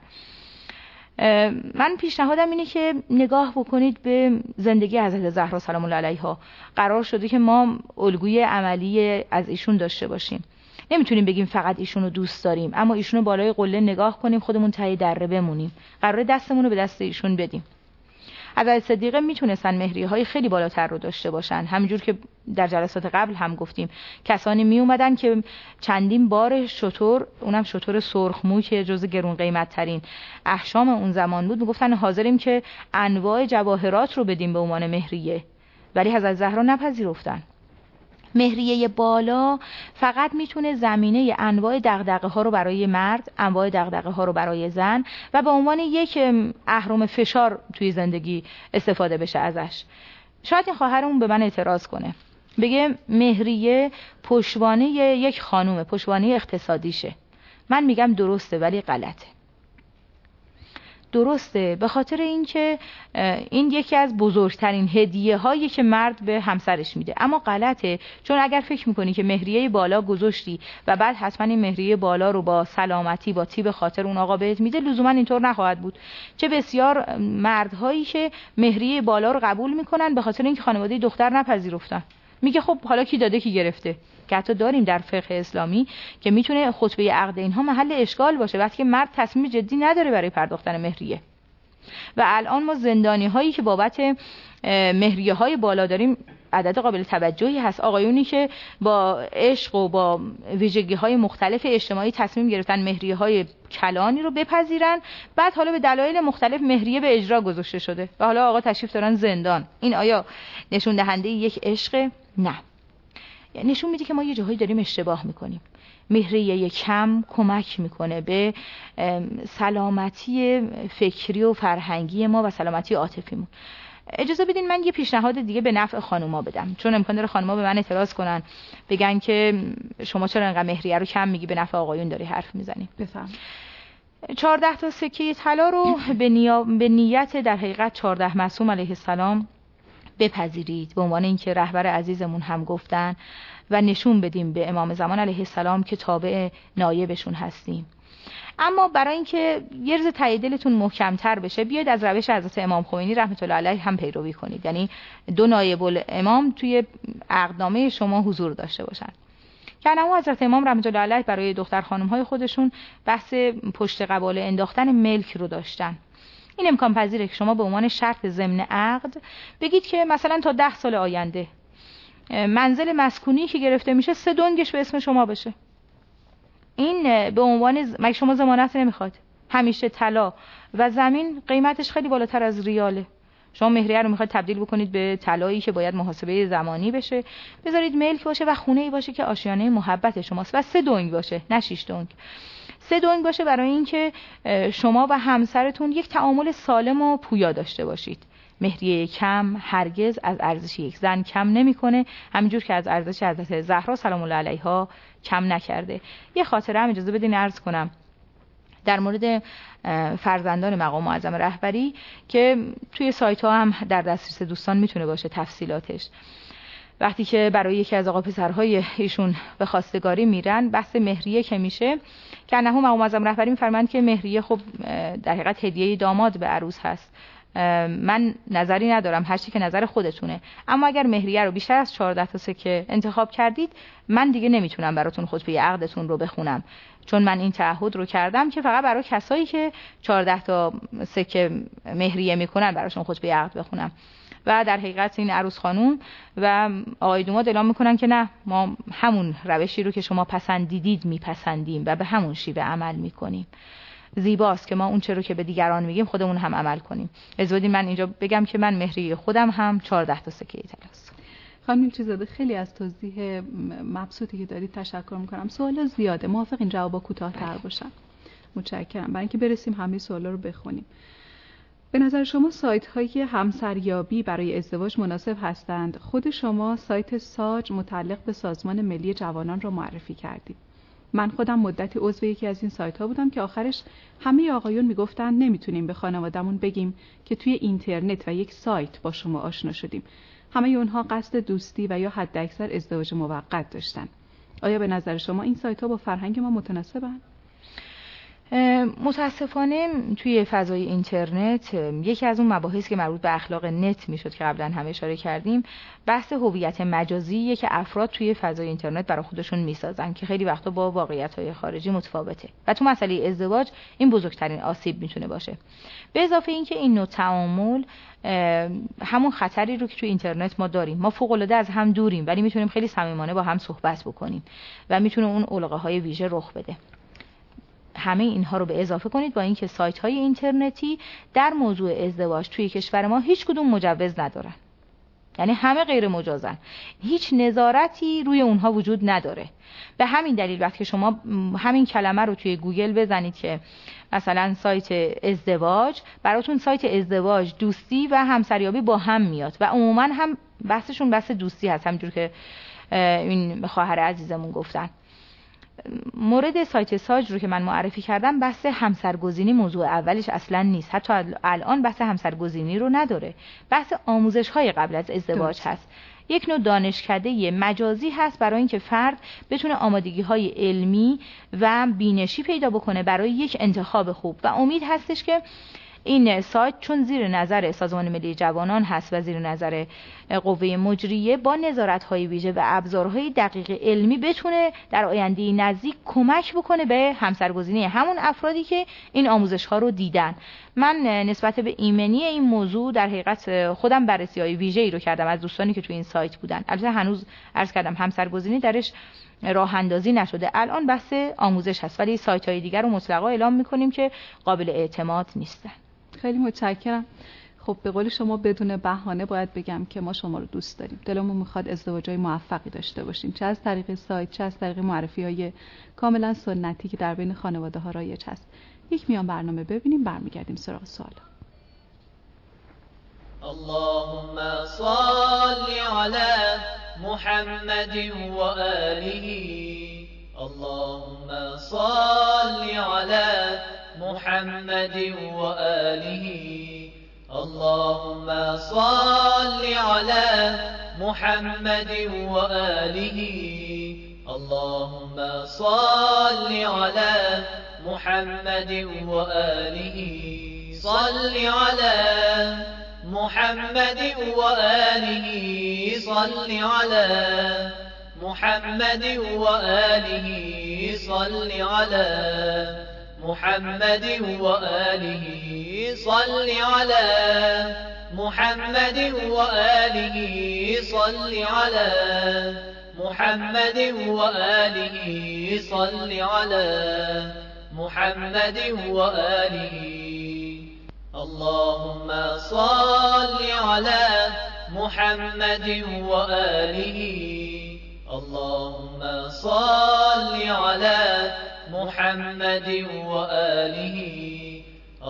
من پیشنهادم اینه که نگاه بکنید به زندگی حضرت زهرا سلام الله علیها. قرار شده که ما الگوی عملی از ایشون داشته باشیم. نمیتونیم بگیم فقط ایشون رو دوست داریم، اما ایشون رو بالای قله نگاه کنیم، خودمون ته دره بمونیم. قراره دستمون رو به دست ایشون بدیم. حضرت صدیقه میتونستن مهریه‌های خیلی بالاتر رو داشته باشن. همینجور که در جلسات قبل هم گفتیم کسانی می اومدن که چندین بار شتر، اونم شتر سرخمو که جزو گرون قیمت ترین احشام اون زمان بود، میگفتن حاضریم که انواع جواهرات رو بدیم به عنوان مهریه، ولی حضرت زهرا نپذیرفتن. مهریه بالا فقط میتونه زمینه انواع دغدغه ها رو برای مرد، انواع دغدغه ها رو برای زن و به عنوان یک اهرم فشار توی زندگی استفاده بشه ازش. شاید این خواهرمون به من اعتراض کنه، بگه مهریه پشتوانه یک خانومه، پشتوانه اقتصادیشه. من میگم درسته ولی غلطه. درسته به خاطر اینکه این یکی از بزرگترین هدیه هایی که مرد به همسرش میده، اما غلطه، چون اگر فکر میکنی که مهریه بالا گذاشتی و بعد حتما این مهریه بالا رو با سلامتی با طیب خاطر اون آقا بهت میده، لزوما اینطور نخواهد بود. چه بسیار مردهایی که مهریه بالا رو قبول میکنن به خاطر اینکه خانواده دختر نپذیرفتن. میگه خب حالا کی داده کی گرفته، که حتی داریم در فقه اسلامی که میتونه خطبه عقد اینها محل اشکال باشه وقتی که مرد تصمیم جدی نداره برای پرداختن مهریه. و الان ما زندانی هایی که بابت مهریه های بالا داریم عدد قابل توجهی هست. آقایونی که با عشق و با ویژگی های مختلف اجتماعی تصمیم گرفتن مهریه های کلانی رو بپذیرن، بعد حالا به دلایل مختلف مهریه به اجرا گذاشته شده و حالا آقا تشریف دارن زندان. این آیا نشون دهنده یک عشق؟ نه. نشون میده که ما یه جاهایی داریم اشتباه میکنیم. مهریه کم کمک میکنه به سلامتی فکری و فرهنگی ما و سلامتی عاطفیمون. اجازه بدین من یه پیشنهاد دیگه به نفع خانوما بدم، چون امکان داره خانوما به من اعتراض کنن، بگن که شما چرا انقدر مهریه رو کم میگی، به نفع آقایون داری حرف میزنی. بفهم. 14 تا سکه طلا رو به نیت در حقیقت 14 معصوم علیه السلام بپذیرید، به عنوان اینکه رهبر عزیزمون هم گفتن و نشون بدیم به امام زمان علیه السلام که تابع نایبشون هستیم. اما برای اینکه یه روز تایید دلتون محکم‌تر بشه، بیاید از روش حضرت امام خمینی رحمت الله علیه هم پیروی کنید. یعنی 2 نایب الامام توی عقدنامه شما حضور داشته باشن. که انما حضرت امام رحمت الله علیه برای دختر خانم‌های خودشون بحث پشت قباله انداختن ملک رو داشتن. این امکان پذیره که شما به عنوان شرط ضمن عقد بگید که مثلا تا 10 سال آینده منزل مسکونی که گرفته میشه 3 دنگش به اسم شما بشه. این به عنوان مگه شما ضمانت نمیخواد؟ همیشه طلا و زمین قیمتش خیلی بالاتر از ریاله. شما مهریه رو میخواید تبدیل بکنید به طلایی که باید محاسبه زمانی بشه، بذارید ملک باشه و خونه‌ای باشه که آشیانه محبت شماست و 3 دنگ باشه، نه 6 دنگ. 3 دنگ باشه برای اینکه شما و همسرتون یک تعامل سالم و پویا داشته باشید. مهریه کم هرگز از ارزش یک زن کم نمیکنه، همینجور که از ارزش حضرت زهرا سلام الله علیها کم نکرده. یه خاطره هم اجازه بدین عرض کنم در مورد فرزندان مقام معظم رهبری که توی سایت ها هم در دسترس دوستان میتونه باشه تفصیلاتش. وقتی که برای یکی از آقا پسرهای ایشون به خواستگاری میرن، بحث مهریه که میشه، که انه مقام معظم رهبری میفرمایند که مهریه خب در حقیقت هدیه داماد به عروس هست. من نظری ندارم، هر چی که نظر خودتونه، اما اگر مهریه رو بیشتر از 14 تا سکه انتخاب کردید، من دیگه نمیتونم براتون خطبه عقدتون رو بخونم، چون من این تعهد رو کردم که فقط برای کسایی که 14 تا سکه مهریه میکنن براشون خطبه عقد بخونم. و در حقیقت این عروس خانوم و آقای دوماد اعلام میکنن که نه، ما همون روشی رو که شما پسندیدید میپسندیم و به همون شیوه عمل میکنیم. زیباست که ما اون چه رو که به دیگران میگیم خودمون هم عمل کنیم. اجازه بدین من اینجا بگم که من مهریه خودم هم 14 تا سکه طلاست. خانم چیزاده، خیلی از توضیح مبسوطی که دارید تشکر میکنم. سوالا زیاده، موافق این جوابا کوتاه‌تر باشن. متشکرم. برای اینکه برسیم همه سوالا رو بخونیم. به نظر شما سایت‌های همسریابی برای ازدواج مناسب هستند؟ خود شما سایت ساج متعلق به سازمان ملی جوانان را معرفی کردید. من خودم مدتی عضو یکی از این سایت‌ها بودم که آخرش همه آقایون میگفتن نمیتونیم به خانواده‌مون بگیم که توی اینترنت و یک سایت با شما آشنا شدیم. همه اونها قصد دوستی و یا حداکثر ازدواج موقت داشتن. آیا به نظر شما این سایت‌ها با فرهنگ ما متناسبن؟ متاسفانه توی فضای اینترنت یکی از اون مباحث که مربوط به اخلاق نت میشد که قبلا هم اشاره کردیم، بحث هویت مجازیه که افراد توی فضای اینترنت برای خودشون میسازن که خیلی وقتا با واقعیت‌های خارجی متفاوته و تو مسئله ازدواج این بزرگترین آسیب میتونه باشه. به اضافه اینکه این نوع تعامل همون خطری رو که توی اینترنت ما داریم، ما فوق‌العاده از هم دوریم ولی میتونیم خیلی صمیمانه با هم صحبت بکنیم و میتونه اون القاهای ویژه رخ بده. همه اینها رو به اضافه کنید با اینکه سایت‌های اینترنتی در موضوع ازدواج توی کشور ما هیچ کدوم مجوز ندارن، یعنی همه غیر مجازن، هیچ نظارتی روی اونها وجود نداره. به همین دلیل وقتی که شما همین کلمه رو توی گوگل بزنید که مثلا سایت ازدواج، براتون سایت ازدواج، دوستی و همسریابی با هم میاد و عموما هم بحثشون بحث دوستی هست، همونجور که این خواهر عزیزمون گفتن. مورد سایت ساج رو که من معرفی کردم، بحث همسرگزینی موضوع اولش اصلا نیست، حتی الان بحث همسرگزینی رو نداره، بحث آموزش‌های قبل از ازدواج هست. یک نوع دانشکده مجازی هست برای اینکه فرد بتونه آمادگی‌های علمی و بینشی پیدا بکنه برای یک انتخاب خوب و امید هستش که این سایت چون زیر نظر سازمان ملی جوانان هست و زیر نظر قوه مجریه، با نظارت‌های ویژه و ابزارهای دقیق علمی بتونه در آینده نزدیک کمک بکنه به همسرگزینی همون افرادی که این آموزش‌ها رو دیدن. من نسبت به ایمنی این موضوع در حقیقت خودم بررسی‌های ویژه‌ای رو کردم از دوستانی که تو این سایت بودن. البته هنوز عرض کردم همسرگزینی درش راه اندازی نشده، الان بحث آموزش هست، ولی سایت‌های دیگر رو مطلقاً اعلام می‌کنیم که قابل اعتماد نیستن. خیلی متشکرم. خب به قول شما بدون بهانه باید بگم که ما شما رو دوست داریم. دلمون میخواد ازدواجای موفقی داشته باشیم، چه از طریق سایت چه از طریق معرفی‌های کاملا سنتی که در بین خانواده‌ها رایج هست. یک میان برنامه ببینیم، برمیگردیم سراغ سوال. اللهم صل علی محمد و آله. اللهم صل علی محمد و آله. اللهم صل علی محمد و آله. اللهم صل علی محمد و آله. صل علی محمد و آله. صل علی محمد و آله. صل علی محمد و آله. صل علی محمد و آله. صل علی محمد و آله. صل علی محمد و آله. اللهم صل علی محمد و آله. اللهم صل علی محمد و آله.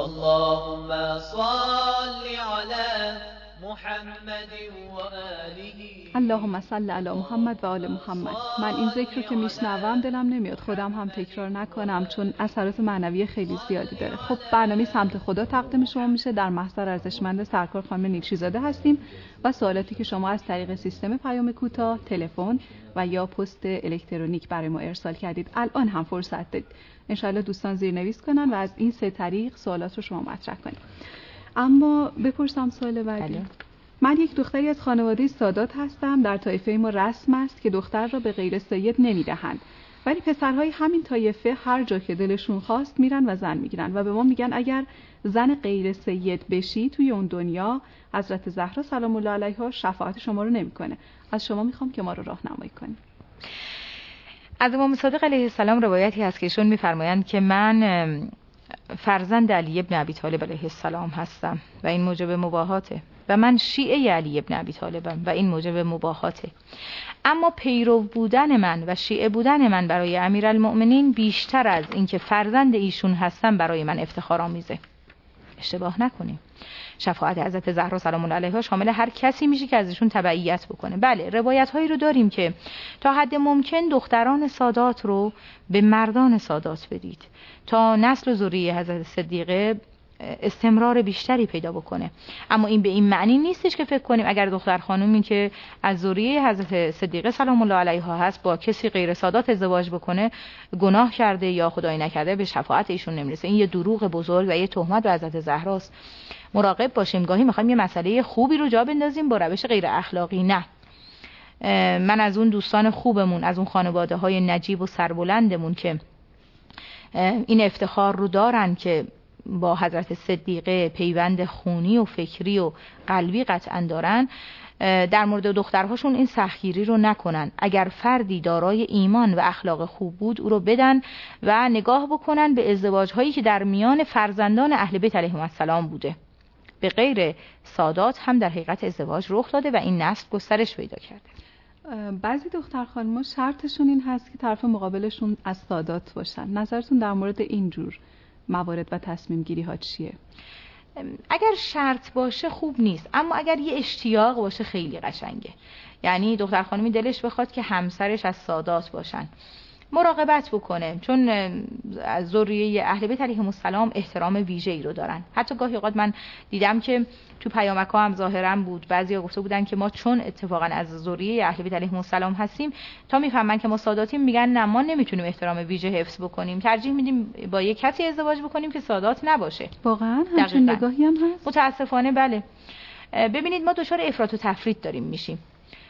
اللهم صل علی محمد و آله. اللهم صل علی محمد و آل محمد. من این ذکر رو که میشنوم دلم نمیاد خودم هم تکرار نکنم، چون اثرات معنوی خیلی زیادی داره. خب برنامه سمت خدا تقدیم شما میشه. در محضر ارزشمند سرکار خانم نیکشیزاده هستیم و سوالاتی که شما از طریق سیستم پیام کوتاه، تلفن و یا پست الکترونیک برای ما ارسال کردید الان هم فرصت دارید. انشاءالله دوستان زیرنویس کنن و از این سه طریق سوالات رو شما مطرح کنید. اما بپرسم سوال بعدی. من یک دختری از خانواده سادات هستم. در طایفه ما رسم است که دختر را به غیر سید نمیدهند، ولی پسرهای همین طایفه هر جا که دلشون خواست میرن و زن میگیرن و به ما میگن اگر زن غیر سید بشی توی اون دنیا حضرت زهرا سلام الله علیها شفاعت شما رو نمیکنه. از شما میخوام که ما رو راهنمایی کنید. از امام صادق علیه السلام روایتی هست که ایشون میفرمایند که من فرزند علی ابن ابی طالب علیه السلام هستم و این موجب مباهاته، و من شیعه علی ابن ابی طالبم و این موجب مباهاته. اما پیرو بودن من و شیعه بودن من برای امیرالمؤمنین بیشتر از اینکه فرزند ایشون هستم برای من افتخارآمیزه. اشتباه نکنیم، شفاعت حضرت زهرا سلام الله علیها شامل هر کسی میشه که از ایشون تبعیت بکنه. بله، روایت هایی رو داریم که تا حد ممکن دختران سادات رو به مردان سادات بدید تا نسل و ذریه حضرت صدیقه استمرار بیشتری پیدا بکنه. اما این به این معنی نیستش که فکر کنیم اگر دختر خانومی که از ذریه حضرت صدیقه سلام الله علیها هست با کسی غیر سادات ازدواج بکنه گناه کرده یا خدای نکرده به شفاعت ایشون نمیرسه. این یه دروغ بزرگ و یه تهمت به حضرت زهراست. مراقب باشیم، گاهی میخوایم یه مسئله خوبی رو جا بندازیم با روش غیر اخلاقی. نه، من از اون دوستان خوبمون، از اون خانواده های نجیب و سربلندمون که این افتخار رو دارن که با حضرت صدیقه پیوند خونی و فکری و قلبی قطعا دارن، در مورد دخترهاشون این سختگیری رو نکنن. اگر فردی دارای ایمان و اخلاق خوب بود او رو بدن و نگاه بکنن به ازدواج هایی که در میان فرزندان اهل بیت علیهم السلام بوده. به غیر سادات هم در حقیقت ازدواج رخ داده و این نسل گسترش پیدا کرده. بعضی دختر خانم‌ها شرطشون این هست که طرف مقابلشون از سادات باشن. نظرتون در مورد اینجور موارد و تصمیم گیری ها چیه؟ اگر شرط باشه خوب نیست، اما اگر یه اشتیاق باشه خیلی قشنگه. یعنی دختر خانمی دلش بخواد که همسرش از سادات باشن، مراقبت بکنه، چون از ذریه اهل بیت علیهم السلام احترام ویژه‌ای رو دارن. حتی گاهی اوقات من دیدم که تو پیامک‌ها هم ظاهرا بود، بعضیا گفته بودن که ما چون اتفاقا از ذریه اهل بیت علیهم السلام هستیم تا میفهمن که ما ساداتیم میگن نه ما نمیتونیم احترام ویژه حفظ بکنیم، ترجیح میدیم با یک کسی ازدواج بکنیم که سادات نباشه. واقعا همچین نگاهی هم هست؟ متاسفانه بله. ببینید ما دچار افراط و تفریط داریم میشیم.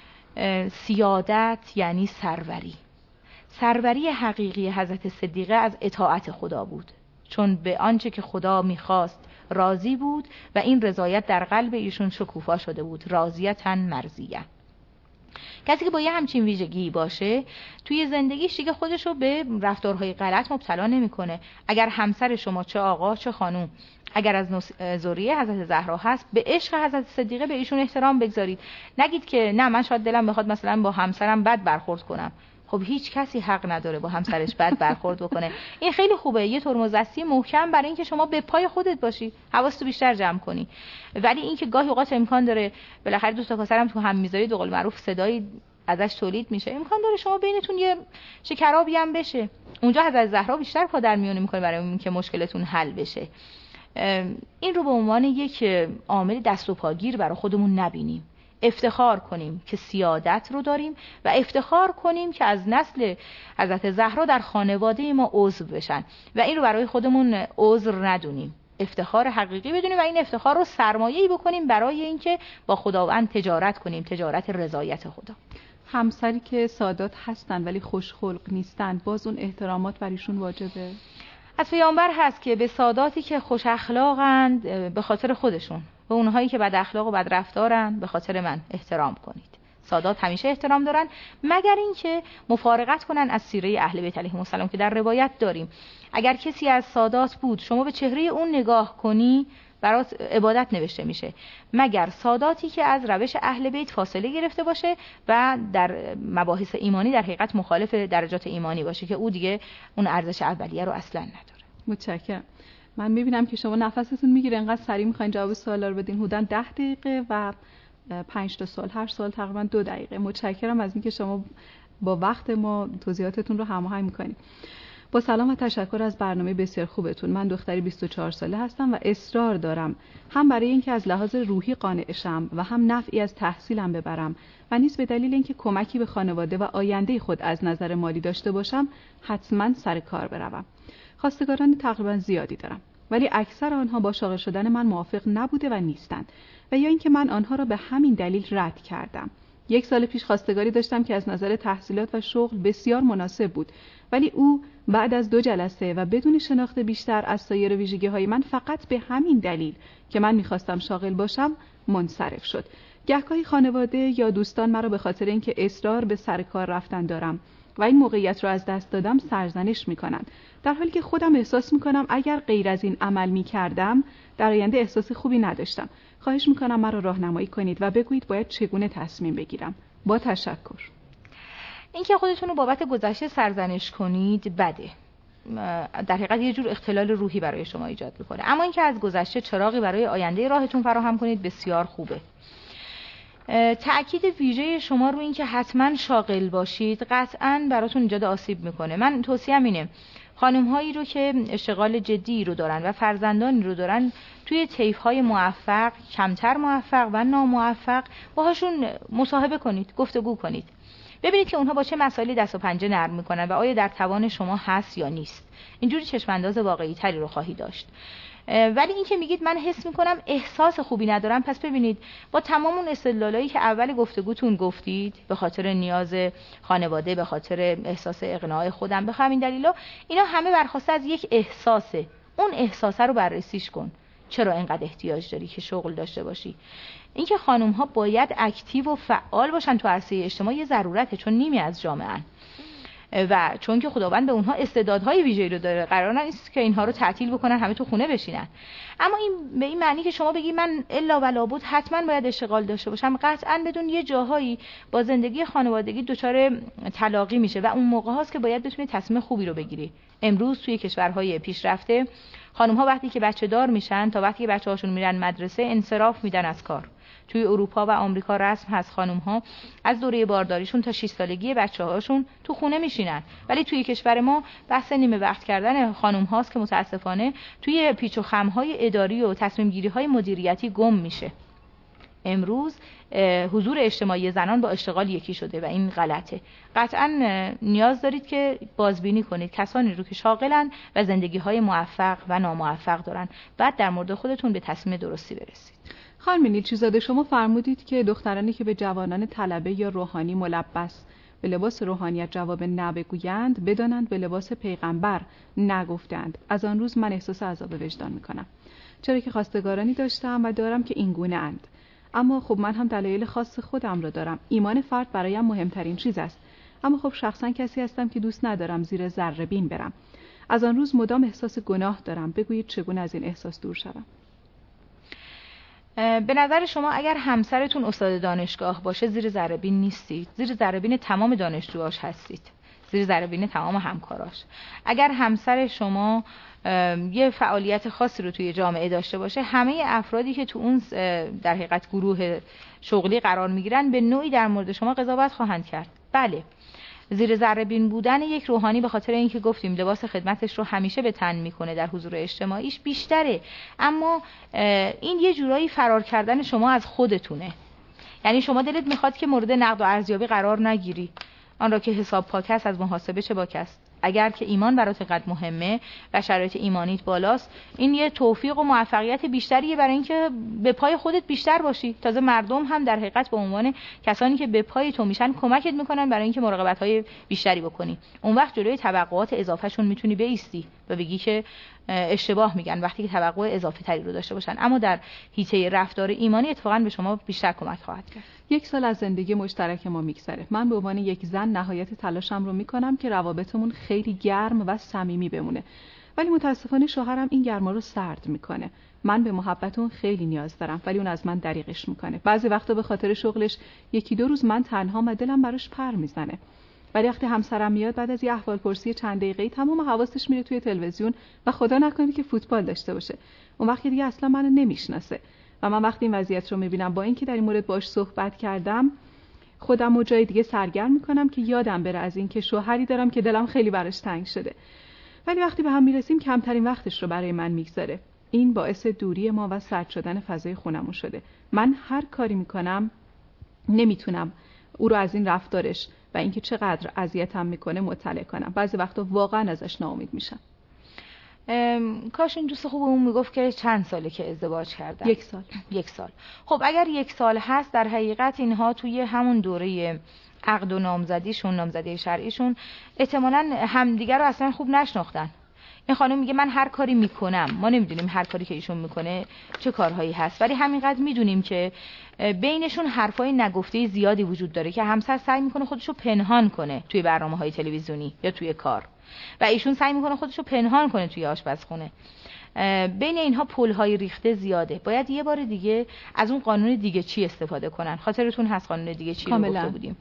سیادت یعنی سروری. سروری حقیقی حضرت صدیقه از اطاعت خدا بود، چون به آنچه که خدا میخواست راضی بود و این رضایت در قلب ایشون شکوفا شده بود. راضیتن مرضیه. کسی که با یه همچین ویژگی باشه توی زندگیش دیگه خودش رو به رفتارهای غلط مبتلا نمیکنه. اگر همسر شما چه آقا چه خانوم اگر از ذریه حضرت زهرا هست، به عشق حضرت صدیقه به ایشون احترام بگذارید. نگید که نه من شاید دلم بخواد مثلا با همسرم بد برخورد کنم. خب هیچ کسی حق نداره با همسرش بد برخورد بکنه. این خیلی خوبه، یه ترمز دستی محکم برای اینکه شما به پای خودت باشی، حواستو بیشتر جمع کنی. ولی اینکه گاهی اوقات امکان داره بالاخره دوست پسرم تو هم میذاری به قول معروف صدایی ازش تولید میشه، امکان داره شما بینتون یه شکرابی هم بشه. اونجا حضرت زهرا بیشتر پادر میونی میکنه برای اینکه مشکلتون حل بشه. این رو به عنوان یک عامل دست و پاگیر برای خودمون نبینیم. افتخار کنیم که سیادت رو داریم و افتخار کنیم که از نسل حضرت زهرا در خانواده ما عضو بشن و این رو برای خودمون عذر ندونیم، افتخار حقیقی بدونیم و این افتخار رو سرمایه‌ای بکنیم برای اینکه با خداوند تجارت کنیم، تجارت رضایت خدا. همسری که سادات هستن ولی خوشخلق نیستن، باز اون احترامات برایشون واجبه؟ از پیامبر هست که به ساداتی که خوش اخلاقند به خاطر خودشون و اونهایی که بد اخلاق و بد رفتارن به خاطر من احترام کنید. سادات همیشه احترام دارن مگر اینکه مفارقت کنن از سیره اهل بیت علیهم السلام که در روایت داریم اگر کسی از سادات بود شما به چهره اون نگاه کنی برات عبادت نوشته میشه، مگر ساداتی که از روش اهل بیت فاصله گرفته باشه و در مباحث ایمانی در حقیقت مخالف درجات ایمانی باشه که او دیگه اون ارزش اولیه رو اصلا نداره. متشکرم. من میبینم که شما نفستون میگیره، انقدر سریع میخواین جواب سوالا رو بدین. حدوداً 10 دقیقه و 5 تا سوال، هر سوال تقریبا 2 دقیقه. متشکرم از اینکه شما با وقت ما توضیحاتتون رو هماهنگ میکنید. با سلام و تشکر از برنامه بسیار خوبتون. من دختری 24 ساله هستم و اصرار دارم هم برای اینکه از لحاظ روحی قانع شم و هم نفعی از تحصیلم ببرم و نیز به دلیل اینکه کمکی به خانواده و آینده خود از نظر مالی داشته باشم حتما سر کار بروم. خواستگاران تقریبا زیادی دارم ولی اکثر آنها با شاغل شدن من موافق نبوده و نیستند و یا اینکه من آنها را به همین دلیل رد کردم. 1 سال پیش خواستگاری داشتم که از نظر تحصیلات و شغل بسیار مناسب بود ولی او بعد از 2 جلسه و بدون شناخت بیشتر از سایر ویژگی‌های من فقط به همین دلیل که من می‌خواستم شاغل باشم منصرف شد. گهگاهی خانواده یا دوستان مرا به خاطر اینکه اصرار به سر کار رفتن دارم و این موقعیت رو از دست دادم سرزنش می‌کنند، در حالی که خودم احساس می‌کنم اگر غیر از این عمل می‌کردم در آینده احساس خوبی نداشتم. خواهش می‌کنم مرا راهنمایی کنید و بگویید باید چگونه تصمیم بگیرم. با تشکر. اینکه خودتون رو بابت گذشته سرزنش کنید بده، در حقیقت یه جور اختلال روحی برای شما ایجاد می‌کنه. اما اینکه از گذشته چراغی برای آینده راهتون فراهم کنید بسیار خوبه. تأکید ویژه شما رو این که حتما شاغل باشید قطعاً براتون ایجاد آسیب میکنه. من توصیه‌ام اینه خانم هایی رو که اشتغال جدی رو دارن و فرزندانی رو دارن توی طیف‌های موفق، کمتر موفق و ناموفق باهاشون مصاحبه کنید، گفتگو کنید. ببینید که اونها با چه مسائلی دست و پنجه نرم میکنن و آیا در توان شما هست یا نیست. اینجوری چشم‌انداز واقعی تری رو خواهی داشت. ولی این که میگید من حس میکنم احساس خوبی ندارم، پس ببینید با تمام اون استدلالایی که اول گفتگوتون گفتید به خاطر نیاز خانواده، به خاطر احساس اقناع خودم، به همین دلیلا اینا همه برخواسته از یک احساسه. اون احساسه رو بررسیش کن. چرا اینقدر احتیاج داری که شغل داشته باشی؟ اینکه خانم ها باید اکتیو و فعال باشن تو عرصه اجتماعی یه ضرورته، چون نیمی از جامعه و چون که خداوند به اونها استعدادهای ویژه‌ای رو داره، قرار نیست که اینها رو تعطیل بکنن همه تو خونه بشینن. اما این به این معنی که شما بگی من الا ولا بود حتما باید اشتغال داشته باشم، قطعاً بدون یه جاهایی با زندگی خانوادگی دچار تلاقی میشه و اون موقع هاست که باید بتونی تصمیم خوبی رو بگیری. امروز توی کشورهای پیشرفته خانم ها وقتی که بچه دار میشن تا وقتی که بچه‌هاشون میرن مدرسه انصراف میدن از کار. توی اروپا و آمریکا رسم هست خانم‌ها از دوره بارداریشون تا 6 سالگی بچه‌هاشون تو خونه میشینن، ولی توی کشور ما بحث نیمه وقت کردن خانم‌هاست که متاسفانه توی پیچ و خم‌های اداری و تصمیم‌گیری‌های مدیریتی گم میشه. امروز حضور اجتماعی زنان با اشتغال یکی شده و این غلطه. قطعاً نیاز دارید که بازبینی کنید کسانی رو که شاغلن و زندگی‌های موفق و ناموفق دارن، بعد در مورد خودتون به تصمیم درستی برسید. خانم نیلچیزاده، شما فرمودید که دخترانی که به جوانان طلبه یا روحانی ملبس به لباس روحانیت جواب نبگویند بدانند به لباس پیغمبر نگفتند. از آن روز من احساس عذاب وجدان میکنم، چرا که خواستگارانی داشتم و دارم که این گونه اند. اما خب من هم دلایل خاص خودم رو دارم. ایمان فرد برایم مهمترین چیز است. اما خب شخصا کسی هستم که دوست ندارم زیر ذره بین برم. از آن روز مدام احساس گناه دارم. بگویید چگونه از این احساس دور شوم؟ به نظر شما اگر همسرتون استاد دانشگاه باشه زیر ذره بین نیستید؟ زیر ذره بین تمام دانشجوهاش هستید، زیر ذره بین تمام همکاراش. اگر همسر شما یه فعالیت خاصی رو توی جامعه داشته باشه، همه افرادی که تو اون در حقیقت گروه شغلی قرار میگیرن به نوعی در مورد شما قضاوت خواهند کرد. بله، زیر ذره بین بودن یک روحانی به خاطر اینکه گفتیم لباس خدمتش رو همیشه به تن میکنه در حضور اجتماعیش بیشتره، اما این یه جورایی فرار کردن شما از خودتونه. یعنی شما دلت میخواد که مورد نقد و ارزیابی قرار نگیری، آن را که حساب پاک است از محاسبه چه باک است. اگر که ایمان برات قد مهمه و شرایط ایمانیت بالاست، این یه توفیق و موفقیت بیشتریه برای اینکه به پای خودت بیشتر باشی. تازه مردم هم در حقیقت به عنوان کسانی که به پای تو میشن کمکت میکنن برای اینکه مراقبت‌های بیشتری بکنی. اون وقت جلوی توقعات اضافهشون میتونی بایستی و بگی که اشتباه میگن وقتی که توقع اضافه تری رو داشته باشن، اما در حیطه رفتار ایمانی اتفاقا به شما بیشتر کمک خواهد کرد. 1 سال از زندگی مشترک ما میگذره. من به عنوان یک زن نهایت تلاشم رو میکنم که روابطمون خیلی گرم و صمیمی بمونه، ولی متاسفانه شوهرم این گرما رو سرد میکنه. من به محبت اون خیلی نیاز دارم ولی اون از من دریغش میکنه. بعضی وقتا به خاطر شغلش 1-2 روز من تنها و دلم براش پر میزنه. ولی وقتی همسرم میاد بعد از یه احوالپرسی چند دقیقه‌ای تمام حواسش میره توی تلویزیون و خدا نکنه که فوتبال داشته باشه. اون وقت دیگه اصلا منو نمیشناسه و من وقتی این وضعیت رو میبینم با اینکه در این مورد باهاش صحبت کردم خودم رو جای دیگه سرگرم میکنم که یادم بره از این که شوهری دارم که دلم خیلی براش تنگ شده. ولی وقتی به هم میرسیم کمترین وقتش رو برای من میگذاره. این باعث دوری ما و سرد شدن فضای خونمون شده. من هر کاری میکنم نمیتونم او رو از این رفتارش و اینکه چقدر اذیتم میکنه مطلع کنم. بعضی وقتا واقعا ازش ناامید میشم. کاش این دوست خوبمون میگفت که چند ساله که ازدواج کردن. 1 سال. 1 سال. خب اگر 1 سال هست، در حقیقت اینها توی همون دوره عقد و نامزدیشون، نامزدی شرعیشون، احتمالاً همدیگر رو اصلا خوب نشناختن. این خانم میگه من هر کاری میکنم. ما نمیدونیم هر کاری که ایشون میکنه چه کارهایی هست، ولی همینقدر میدونیم که بینشون حرفای نگفته زیادی وجود داره که همسر سعی میکنه خودشو پنهان کنه توی برنامه‌های تلویزیونی یا توی کار و ایشون سعی میکنه خودشو پنهان کنه توی آشپزخونه. بین اینها پل‌های ریخته زیاده. باید یه بار دیگه از اون قانون دیگه چی استفاده کنن. خاطرتون هست قانون دیگه چی رو گفته بودیم؟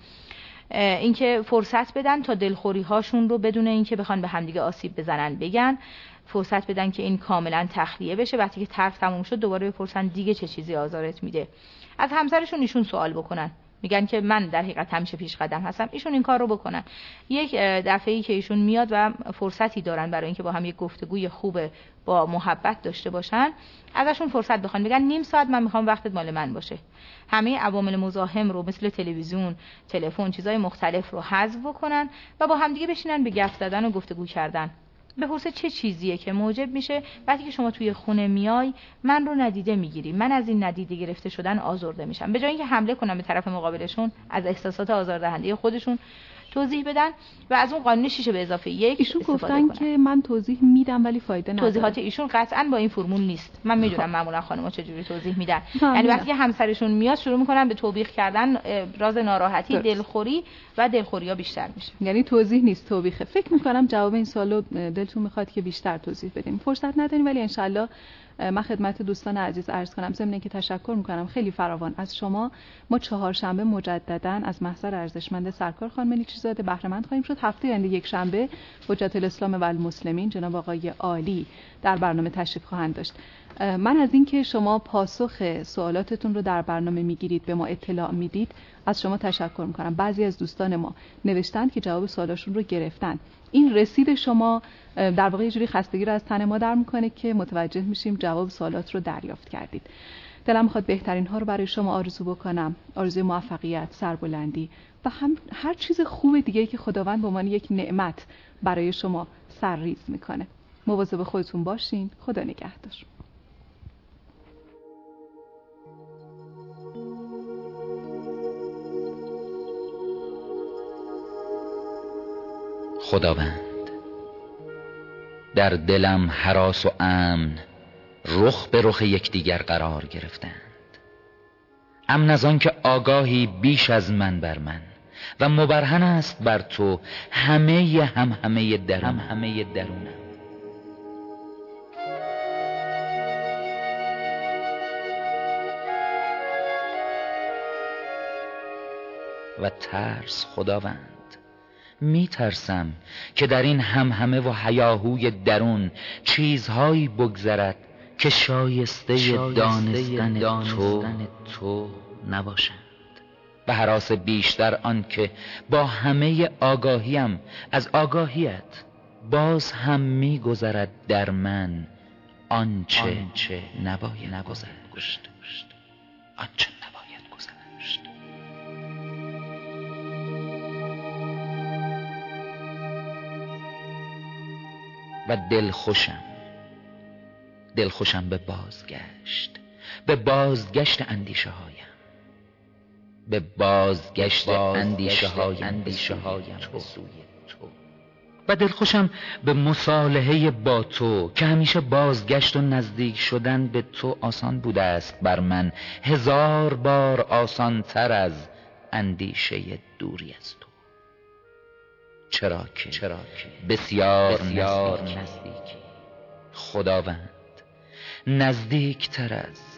اینکه فرصت بدن تا دلخوری هاشون رو بدون اینکه بخوان به همدیگه آسیب بزنن بگن، فرصت بدن که این کاملا تخلیه بشه. وقتی که طرف تموم شد دوباره بپرسن دیگه چه چیزی آزارت میده. از همسرشون ایشون سوال بکنن، میگن که من در حقیقت همیشه پیش قدم هستم، ایشون این کار رو بکنن. یک دفعه‌ای که ایشون میاد و فرصتی دارن برای اینکه با هم یک گفتگوی خوب با محبت داشته باشن، ازشون فرصت بخوان، بگن نیم ساعت من میخوام وقتت مال من باشه. همه عوامل مزاحم رو مثل تلویزیون، تلفن، چیزای مختلف رو حذف بکنن و با همدیگه بشینن به گپ زدن و گفتگو کردن. بپرسه چه چیزیه که موجب میشه وقتی که شما توی خونه میای من رو ندیده میگیری، من از این ندیده گرفته شدن آزرده میشم. به جای اینکه حمله کنن به طرف مقابلشون، از احساسات آزاردهنده خودشون توضیح بدن و از اون قانون 6 به اضافه 1 ایشون گفتن که من توضیح میدم ولی فایده نداره. توضیحات ایشون قطعا با این فرمول نیست. من میدونم معمولا خانم‌ها چجوری توضیح میدن. یعنی وقتی همسرشون میاد شروع میکنن به توبیخ کردن، راز ناراحتی، دلخوری و دلخوری‌ها بیشتر میشه. یعنی توضیح نیست، توبیخه. فکر میکنم جواب این سوالو دلتون میخواد که بیشتر توضیح بدیم. فرصت نداریم ولی انشالله من خدمت دوستان عزیز عرض کنم، ضمن اینکه تشکر میکنم خیلی فراوان از شما. ما 4 شنبه مجددا از محضر ارزشمند سرکار خانم ملیک‌زاده بهره مند خواهیم شد. هفته آینده 1 شنبه حجت الاسلام و المسلمین جناب آقای عالی در برنامه تشریف خواهند داشت. من از اینکه شما پاسخ سوالاتتون رو در برنامه میگیرید، به ما اطلاع میدید، از شما تشکر میکنم. بعضی از دوستان ما نوشتن که جواب سوالاشون رو گرفتن. این رسید شما در واقع یه جوری خستگی رو از تن ما در میکنه که متوجه میشیم جواب سوالات رو دریافت کردید. دلم میخواد بهترین ها رو برای شما آرزو بکنم، آرزوی موفقیت، سربلندی و هم هر چیز خوب دیگه که خداوند به عنوان یک نعمت برای شما سرریز میکنه. مواظب خودتون باشین. خدا نگهدار. خداوند، در دلم هراس و امن رخ به رخ یکدیگر قرار گرفتند. امن از آن که آگاهی بیش از من بر من و مبرهن است بر تو همه درونم. و ترس خداوند، می ترسم که در این همه و هیاهوی درون چیزهایی بگذرد که شایسته دانستن تو نباشند. و هراس بیشتر آن که با همه آگاهیم از آگاهیت باز هم می گذرد در من آنچه نباید گذشت. و دلخوشم به بازگشت اندیشه هایم، به بازگشت اندیشه هایم به سوی تو. و دلخوشم به مصالحه با تو که همیشه بازگشت و نزدیک شدن به تو آسان بوده است بر من 1000 بار آسان تر از اندیشه دوری از تو. چرا که بسیار نزدیکی خداوند، نزدیک تر از